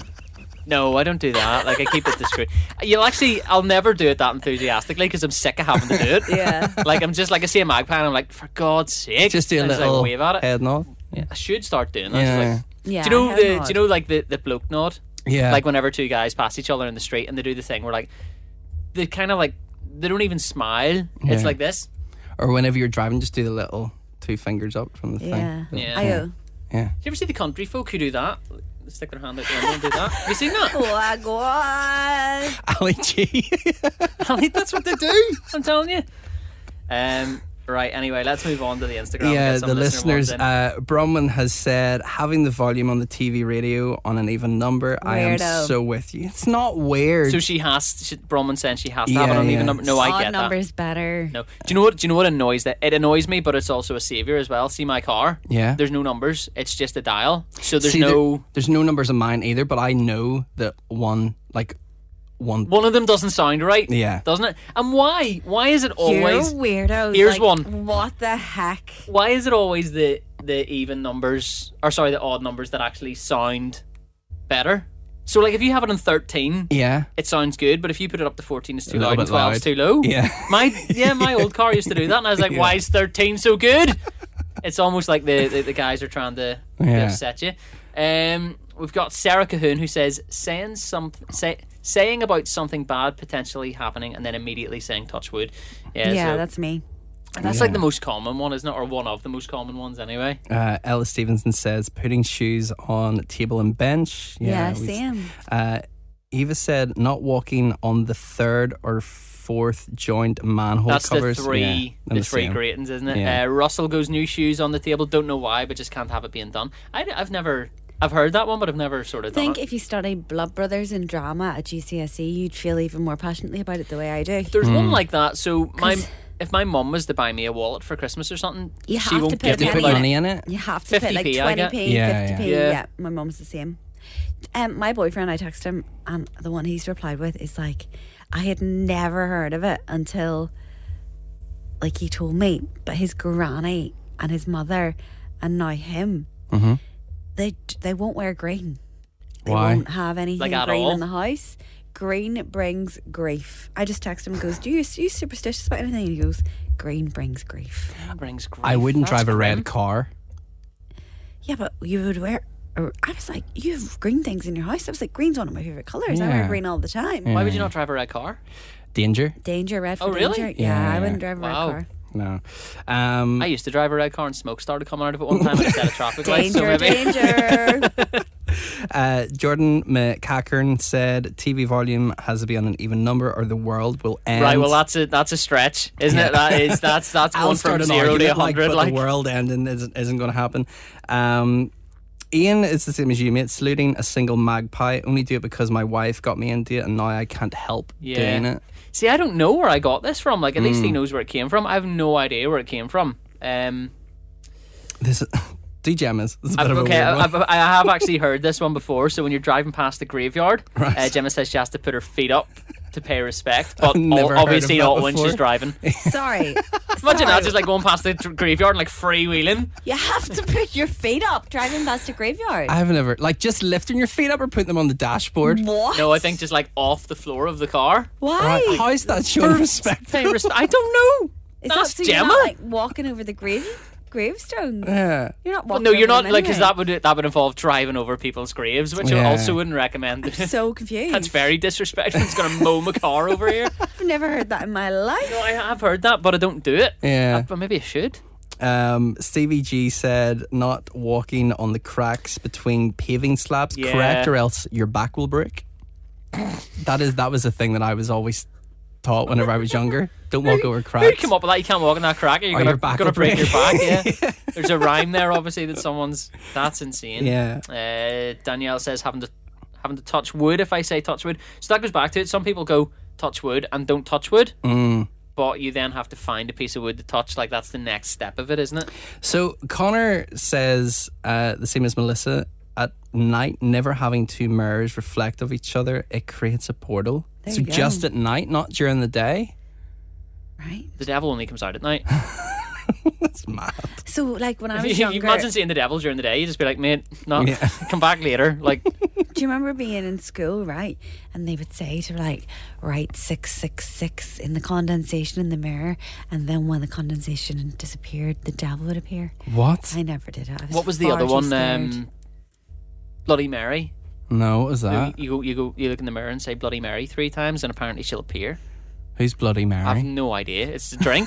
No, I don't do that. Like I keep it discreet. You'll actually, I'll never do it that enthusiastically because I'm sick of having to do it. yeah. Like I'm just like I see a magpie and I'm like, for God's sake, just do a I just, little like, wave at it. head nod. Yeah. I should start doing that. Just Yeah. like, Yeah. do you know I the? have Do you know like the the bloke nod? Yeah. Like whenever two guys pass each other in the street and they do the thing where like they kind of like they don't even smile. It's Yeah. like this. Or whenever you're driving, just do the little two fingers up from the Yeah. thing. Yeah. I Yeah. go, Yeah. Do you ever see the country folk who do that? They stick their hand out the window and do that. Have you seen that? oh my God. Ali G. Ali, that's what they do. I'm telling you. Um. Right. Anyway, let's move on to the Instagram. and Yeah, get some the listener ones listeners. in. Uh, Bronwyn has said having the volume on the T V radio on an even number. I am Weirdo. so with you. It's not weird. so she has. She, Bronwyn saying she has to have it Yeah, on yeah. even number. No, I Odd get that. numbers better. No. Do you know what? Do you know what annoys that? It annoys me, but it's also a savior as well. See my car. Yeah. There's no numbers. It's just a dial. So there's See, there- no. there's no numbers on mine either, but I know that one, like, one. One of them doesn't sound right. Yeah. Doesn't it? And why? Why is it always? You're weirdos. Here's like, one. What the heck? Why is it always the the even numbers, or sorry, the odd numbers that actually sound better? So like if you have it on thirteen, Yeah. it sounds good, but if you put it up to fourteen, it's too A little loud, and bit twelve is loud. too low. Yeah. My yeah, my old car used to do that, and I was like, Yeah. why is thirteen so good? It's almost like the the, the guys are trying to, to Yeah. upset you. Um, we've got Sarah Cahoon who says saying some say, saying about something bad potentially happening, and then immediately saying touch wood. Yeah, Yeah, so that's me. that's like Yeah. the most common one, isn't it? Or one of the most common ones, anyway. Uh, Ella Stevenson says putting shoes on table and bench. Yeah, we- same. Uh, Eva said not walking on the third or fourth joint manhole That's covers. the three, Yeah, the, they're three same. gratings, isn't it? Yeah. Uh, Russell goes new shoes on the table. Don't know why, but just can't have it being done. I, have never, I've heard that one, but I've never sort of I think done it. if you study Blood Brothers in drama at G C S E, you'd feel even more passionately about it the way I do. There's Hmm. one like that. So my, 'Cause- if my mum was to buy me a wallet for Christmas or something, You she have won't to put give Do me you put money like, money in it? You have to put like fifty p, I twenty get. p, Yeah, fifty p. yeah. Yeah. Yeah. my mum's the same. Um, my boyfriend, I texted him, and the one he's replied with is like, I had never heard of it until, like, he told me. But his granny and his mother, and now him, Mhm. they they won't wear green. They Why? won't have anything Like at green all? in the house. Green brings grief. I just texted him and goes, do you, are you superstitious about anything? And he goes, green brings grief. That brings grief. I wouldn't That's drive a grim. red car. Yeah, but you would wear. Or I was like, you have green things in your house. I was like, green's one of my favorite colors. I wear Yeah. green all the time. Why would you not drive a red car? Danger? Danger, red for Oh, really? danger. Yeah, Yeah, I yeah. wouldn't drive a Wow. red car. No. Um, I used to drive a red car and smoke started coming out of it one time at a set of traffic lights. So Danger, maybe. danger. Uh, Jordan McCackern said T V volume has to be on an even number or the world will end. Right, well, that's a that's a stretch, isn't Yeah. it? That is that's that's I'll going start from an zero to argument, a hundred. but Like, the world ending isn't, isn't going to happen. Um, Ian is the same as you, mate. Saluting a single magpie. Only do it because my wife got me into it, and now I can't help Yeah. doing it. see, I don't know where I got this from. Like, at least he Mm. knows where it came from. I have no idea where it came from. Um, This D Gemmas. This is a bit I've, of a okay, weird I, one. I've, I have actually heard this one before. So when you're driving past the graveyard, Right. uh, Gemma says she has to put her feet up to pay respect, but never o- heard obviously of that not when before. she's driving. Sorry. Imagine Sorry. that, just like going past the tr- graveyard and like freewheeling. You have to put your feet up driving past a graveyard. I haven't ever like just lifting your feet up or putting them on the dashboard. what? No, I think just like off the floor of the car. Why? Right, how is that showing respect? Pay respe- I don't know. Is That's that so you're Gemma. not like walking over the grave gravestones? Yeah. You're not Well, walking no, you're over not them like because anyway. that would that would involve driving over people's graves, which Yeah. I also wouldn't recommend. So confused. That's very disrespectful. It's going to mow my car over here. I've never heard that in my life. No, I have heard that, but I don't do it. Yeah. Uh, but maybe I should. Um, Stevie G said, not walking on the cracks between paving slabs, Yeah. correct, or else your back will break. that is that was a thing that I was always taught whenever I was younger. Don't walk over Who'd cracks. come up with that? You can't walk in that crack. You're Or gonna, your back gonna will break your break. back. Yeah. There's a rhyme there, obviously, that someone's. That's insane. Yeah. Uh, Danielle says having to having to touch wood. If I say touch wood, so that goes back to it. Some people go touch wood and don't touch wood. Mm. But you then have to find a piece of wood to touch. Like, that's the next step of it, isn't it? So Connor says uh, the same as Melissa. At night, never having two mirrors reflect of each other, it creates a portal. There so you go. just at night, not during the day. Right. The devil only comes out at night. That's mad. So, like, when I If was you, younger, you imagine seeing the devil during the day, you just be like, mate, no, Yeah. come back later. Like, do you remember being in school, right? And they would say to like write six six six in the condensation in the mirror, and then when the condensation disappeared, the devil would appear. What? I never did it. I was what was the far other too one? scared. Um, Bloody Mary. No, what was So that? you go, you go, you look in the mirror and say Bloody Mary three times, and apparently she'll appear. Who's Bloody Mary? I've no idea. It's a drink.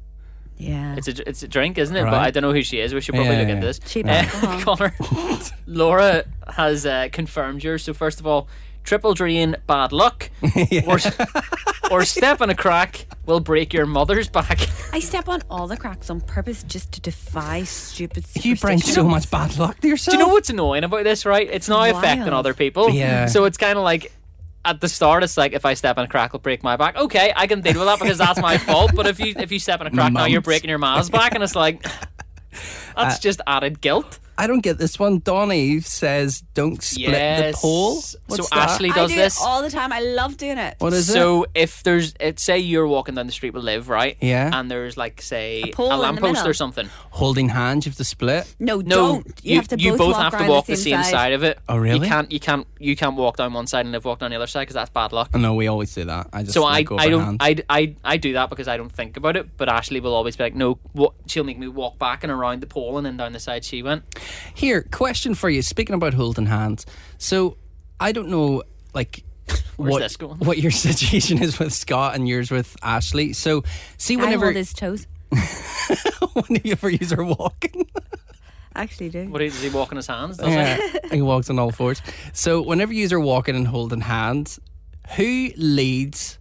Yeah. It's a it's a drink, isn't it? But Right. I don't know who she is. We should probably Yeah, look yeah. into this. Cheap Uh, alcohol. Connor, Laura has uh, confirmed yours. So first of all, triple drain, bad luck, or or step in a crack will break your mother's back. I step on all the cracks on purpose just to defy stupid You bring superstition. so much bad luck to yourself. Do you know what's annoying about this? Right, it's now affecting wild. other people. Yeah. So it's kind of like. At the start, it's like if I step in a crack, I'll break my back. Okay, I can deal with that because that's my fault. But if you if you step in a crack now, you're Mums. breaking your ma's back, and it's like that's Uh, just added guilt. I don't get this one. Dawn Eve says, don't split Yes. the pole. So What's that? Ashley I does do this. it all the time. I love doing it. What is so it? if there's, it, say you're walking down the street with Liv, right? Yeah. And there's like, say, A pole a in the lamppost middle. or something. Holding hands, you have to split. No, No, don't. You, have to both, walk have to around walk the same, side. of it. Oh, really? You can't, you can't, you can't walk down one side and Liv walk down the other side because that's bad luck. No, we always do that. I just So I, like, go I don't, overhand. I, I, I do that because I don't think about it. But Ashley will always be like, no, what? She'll make me walk back and around the pole and then down the side she went. Here, question for you. Speaking about holding hands, so I don't know, like, Where's what this going? what your situation is with Scott and yours with Ashley. So, see, I whenever hold his toes. whenever you are walking, Actually, do. What does he walk on his hands? Does yeah, he? he walks on all fours. So, whenever you are walking and holding hands, who leads?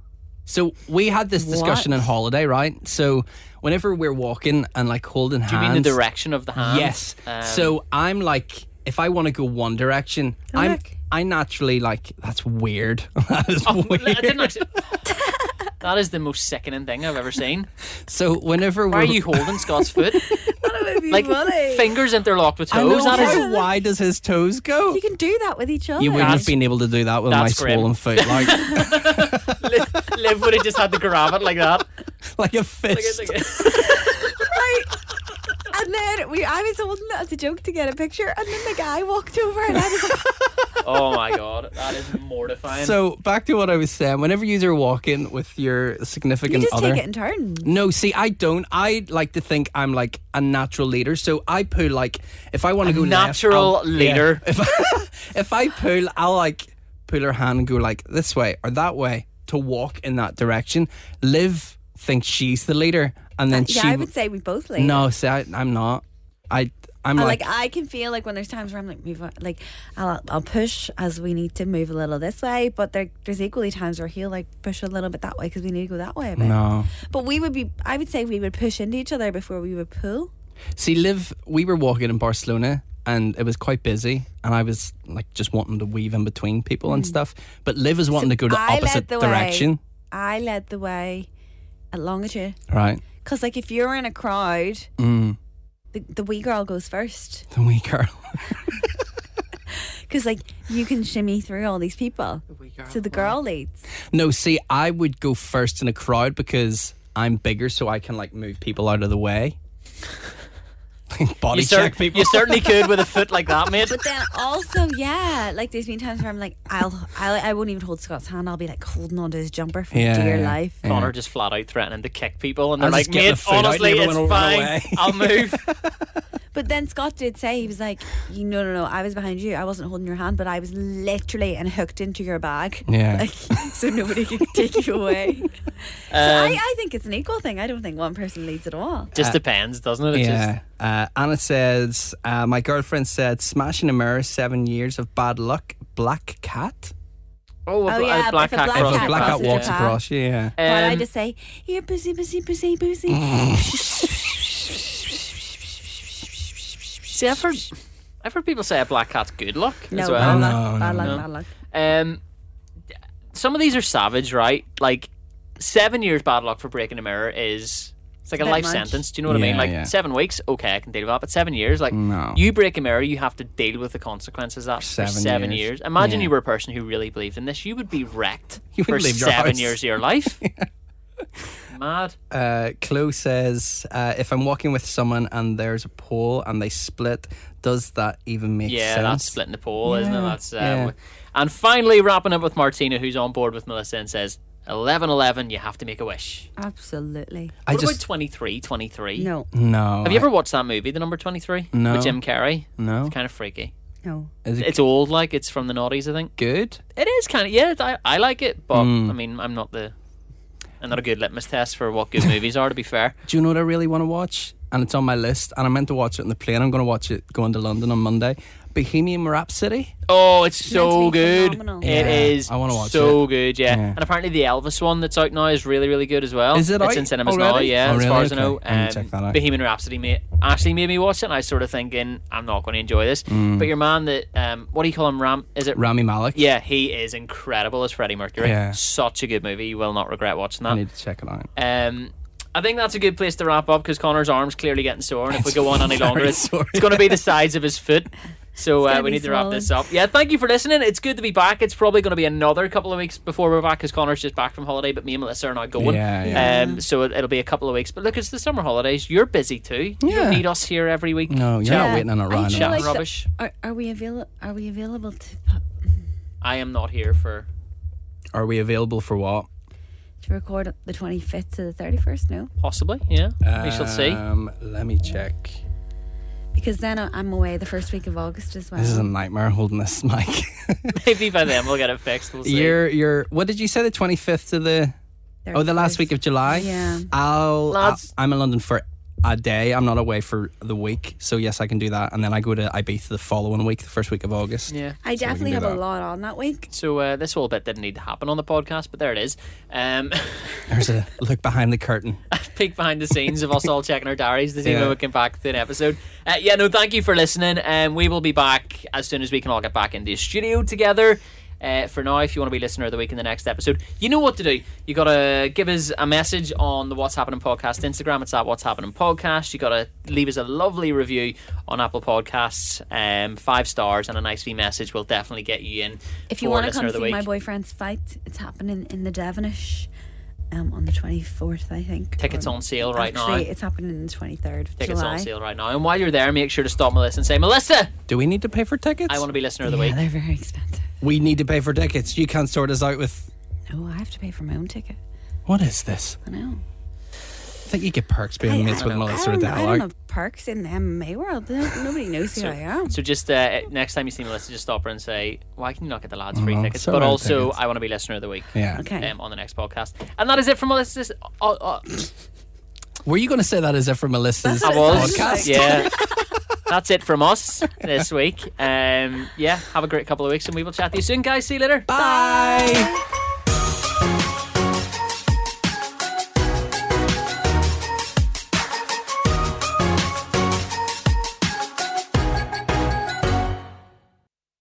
So we had this discussion What? on holiday, right? So whenever we're walking and like holding Do you hands, mean the direction of the hand? yes. Um, So I'm like, if I want to go one direction, I'm look. I naturally like that's weird. that is Oh, weird. I didn't actually. That is the most sickening thing I've ever seen. So whenever Why we're are you holding Scott's foot? That would be Like funny. fingers interlocked with I know, toes. That how is. wide does his toes go? You can do that with each other. You wouldn't That's- have been able to do that with my that's grim. swollen foot, like Liv would have just had to grab it like that. like a Like, fist. like, Right. And then we, I was holding it as a joke to get a picture, and then the guy walked over, and I was like, oh my god, that is mortifying. So back to what I was saying. Whenever you are walking with your "You significant just other, take it in turns." no, see, I don't. I like to think I'm like a natural leader. So I pull like if I want to go natural left, I'll- leader. Yeah. If I, if I pull, I'll like pull her hand and go like this way or that way to walk in that direction. Liv thinks she's the leader, and then Yeah, she. I would say we both lead. no, see, I, I'm not. I I'm I, like, like I can feel like when there's times where I'm like move on, like I'll I'll push as we need to move a little this way, but there there's equally times where he'll like push a little bit that way because we need to go that way a bit. no. But we would be, I would say we would push into each other before we would pull. See, Liv, we were walking in Barcelona and it was quite busy, and I was like just wanting to weave in between people and stuff. But Liv was wanting to go the I led opposite the direction. Way. I led the way along with you. Right. Because like if you're in a crowd, Mm, the, the wee girl goes first. the wee girl. Because like you can shimmy through all these people. So the girl leads. No, see, I would go first in a crowd because I'm bigger, so I can like move people out of the way. Body You, cer- check people. you certainly could with a foot like that, mate. But then also, yeah, like there's been times where I'm like, I'll, I'll I won't even hold Scott's hand. I'll be like holding onto his jumper for Yeah, dear yeah. life. Yeah. Connor just flat out threatening to kick people, and I they're was like, just getting mate, a foot out, honestly, and it's everyone will run fine. away." I'll move. But then Scott did say, he was like, you no no no, I was behind you. I wasn't holding your hand, but I was literally and hooked into your bag. Yeah. Like, so nobody could take you away. so Um, I, I think it's an equal thing. I don't think one person leads at all. Just depends, doesn't it? It Yeah. Uh, Anna says, uh, my girlfriend said, smashing a mirror, seven years of bad luck, black cat. Just, oh, a, Oh, yeah, a black if a cat black If crosses a cat black cat crosses walks your path. across, yeah. While I Um, just say, here, pussy, pussy, pussy, pussy. See, I've heard, I've heard people say a black cat's good luck No, as bad well. No, luck, no, bad luck, no. bad luck. Um, some of these are savage, right? Like seven years bad luck for breaking a mirror is it's like It's a a bit life much. sentence. Do you know what I mean? Yeah, Like yeah. seven weeks, okay, I can deal with that. But seven years, like No. you break a mirror, you have to deal with the consequences of that for Seven seven, years. years. Imagine Yeah. you were a person who really believed in this. You would be wrecked You for would leave your seven house. years of your life. Mad. Uh, Chloe says, uh, if I'm walking with someone and there's a pole and they split, does that even make Yeah, sense? that's splitting the pole, isn't it? Yeah, That's uh, yeah. And finally, wrapping up with Martina, who's on board with Melissa and says, eleven eleven, you have to make a wish. Absolutely. I What just about twenty-three twenty-three? No, no. Have you ever watched that movie, The Number twenty-three? No. With Jim Carrey? No. It's kind of freaky. no. Is it It's old, like, it's from the noughties, I think. good? It is kind of, yeah, I, I like it, but, Mm. I mean, I'm not the, I'm not a good litmus test for what good movies are, to be fair. Do you know what I really want to watch? And it's on my list, and I meant to watch it on the plane. I'm going to watch it going to London on Monday. Bohemian Rhapsody. Oh, it's Meant so to be good. phenomenal. It Yeah, is I wanna watch so good, yeah. Yeah. And apparently the Elvis one that's out now is really, really good as well. Is it It's out in cinemas now, already? yeah, Oh, as far really? as I know. Okay. I'm gonna check that out. Bohemian Rhapsody mate, actually made me watch it, and I was sort of thinking, I'm not going to enjoy this. But your man that, um, what do you call him, Ram? Is it Rami Malek. Yeah, he is incredible as Freddie Mercury. Yeah. Such a good movie. You will not regret watching I that. need to check it out. Um, I think that's a good place to wrap up because Connor's arm's clearly getting sore, and if we go on any very longer, it's, sore, it's going to be the size of his foot. So It's uh, gonna we be need to wrap swollen. this up. Yeah, thank you for listening. It's good to be back. It's probably going to be another couple of weeks before we're back because Connor's just back from holiday, but me and Melissa are now going. Yeah, yeah. Um, so it, it'll be a couple of weeks. But look, it's the summer holidays. You're busy too. You Yeah. don't need us here every week. No, you're chatting- not waiting on a I random. feel chatting like the- rubbish. Are, are we available? Are we available to I am not here for. Are we available for what? to record the twenty-fifth to the thirty-first? No, Possibly, yeah. We shall see. Um, let me check. because then I- I'm away the first week of August as well. This is a nightmare holding this mic. Maybe by then we'll get it fixed. We'll see. You're, you're, what did you say, the twenty-fifth to the, oh, the last thirty-first. week of July? Yeah. I'll, Lads. I, I'm in London for a day. I'm not away for the week. So, yes, I can do that. And then I go to Ibiza the following week, the first week of August. Yeah. I So we definitely can have do a that. lot on that week. So uh, this whole bit didn't need to happen on the podcast, but there it is. Um, There's a look behind the curtain. peek behind the scenes of us all checking our diaries to see Yeah. when we can back to an episode. Uh, yeah, no, thank you for listening. Um, we will be back as soon as we can all get back into the studio together. Uh, for now, if you want to be listener of the week in the next episode, you know what to do. You got to give us a message on the What's Happening Podcast Instagram. It's at What's Happening Podcast. You got to leave us a lovely review on Apple Podcasts. Um, five stars and a nice wee message will definitely get you in. If you for want to listener come of the see week. my boyfriend's fight, it's happening in the Devonish um, on the twenty-fourth, I think. Tickets Or- on sale right now. Actually, it's happening on the twenty-third of Tickets July. on sale right now. And while you're there, make sure to stop Melissa and say, Melissa, Do we need to pay for tickets? I want to be listener of the Yeah, week. they're very expensive. We need to pay for tickets. You can't sort us out with. No, I have to pay for my own ticket. What is this? I know. I think you get perks being I, mates I, with I Melissa don't, Adele. I don't like. have perks in the M M A world. No- Nobody knows who I am. So just uh, next time you see Melissa, just stop her and say, why can you not get the lads free Oh, tickets? so But many also, tickets. I want to be listener of the week Yeah. Okay. um, on the next podcast. And that is it from Melissa's... Uh, uh, Were you going to say that as if for Melissa's I was. podcast? Yeah. That's it from us this week. Um, yeah, have a great couple of weeks, and we will chat to you soon, guys. See you later. Bye.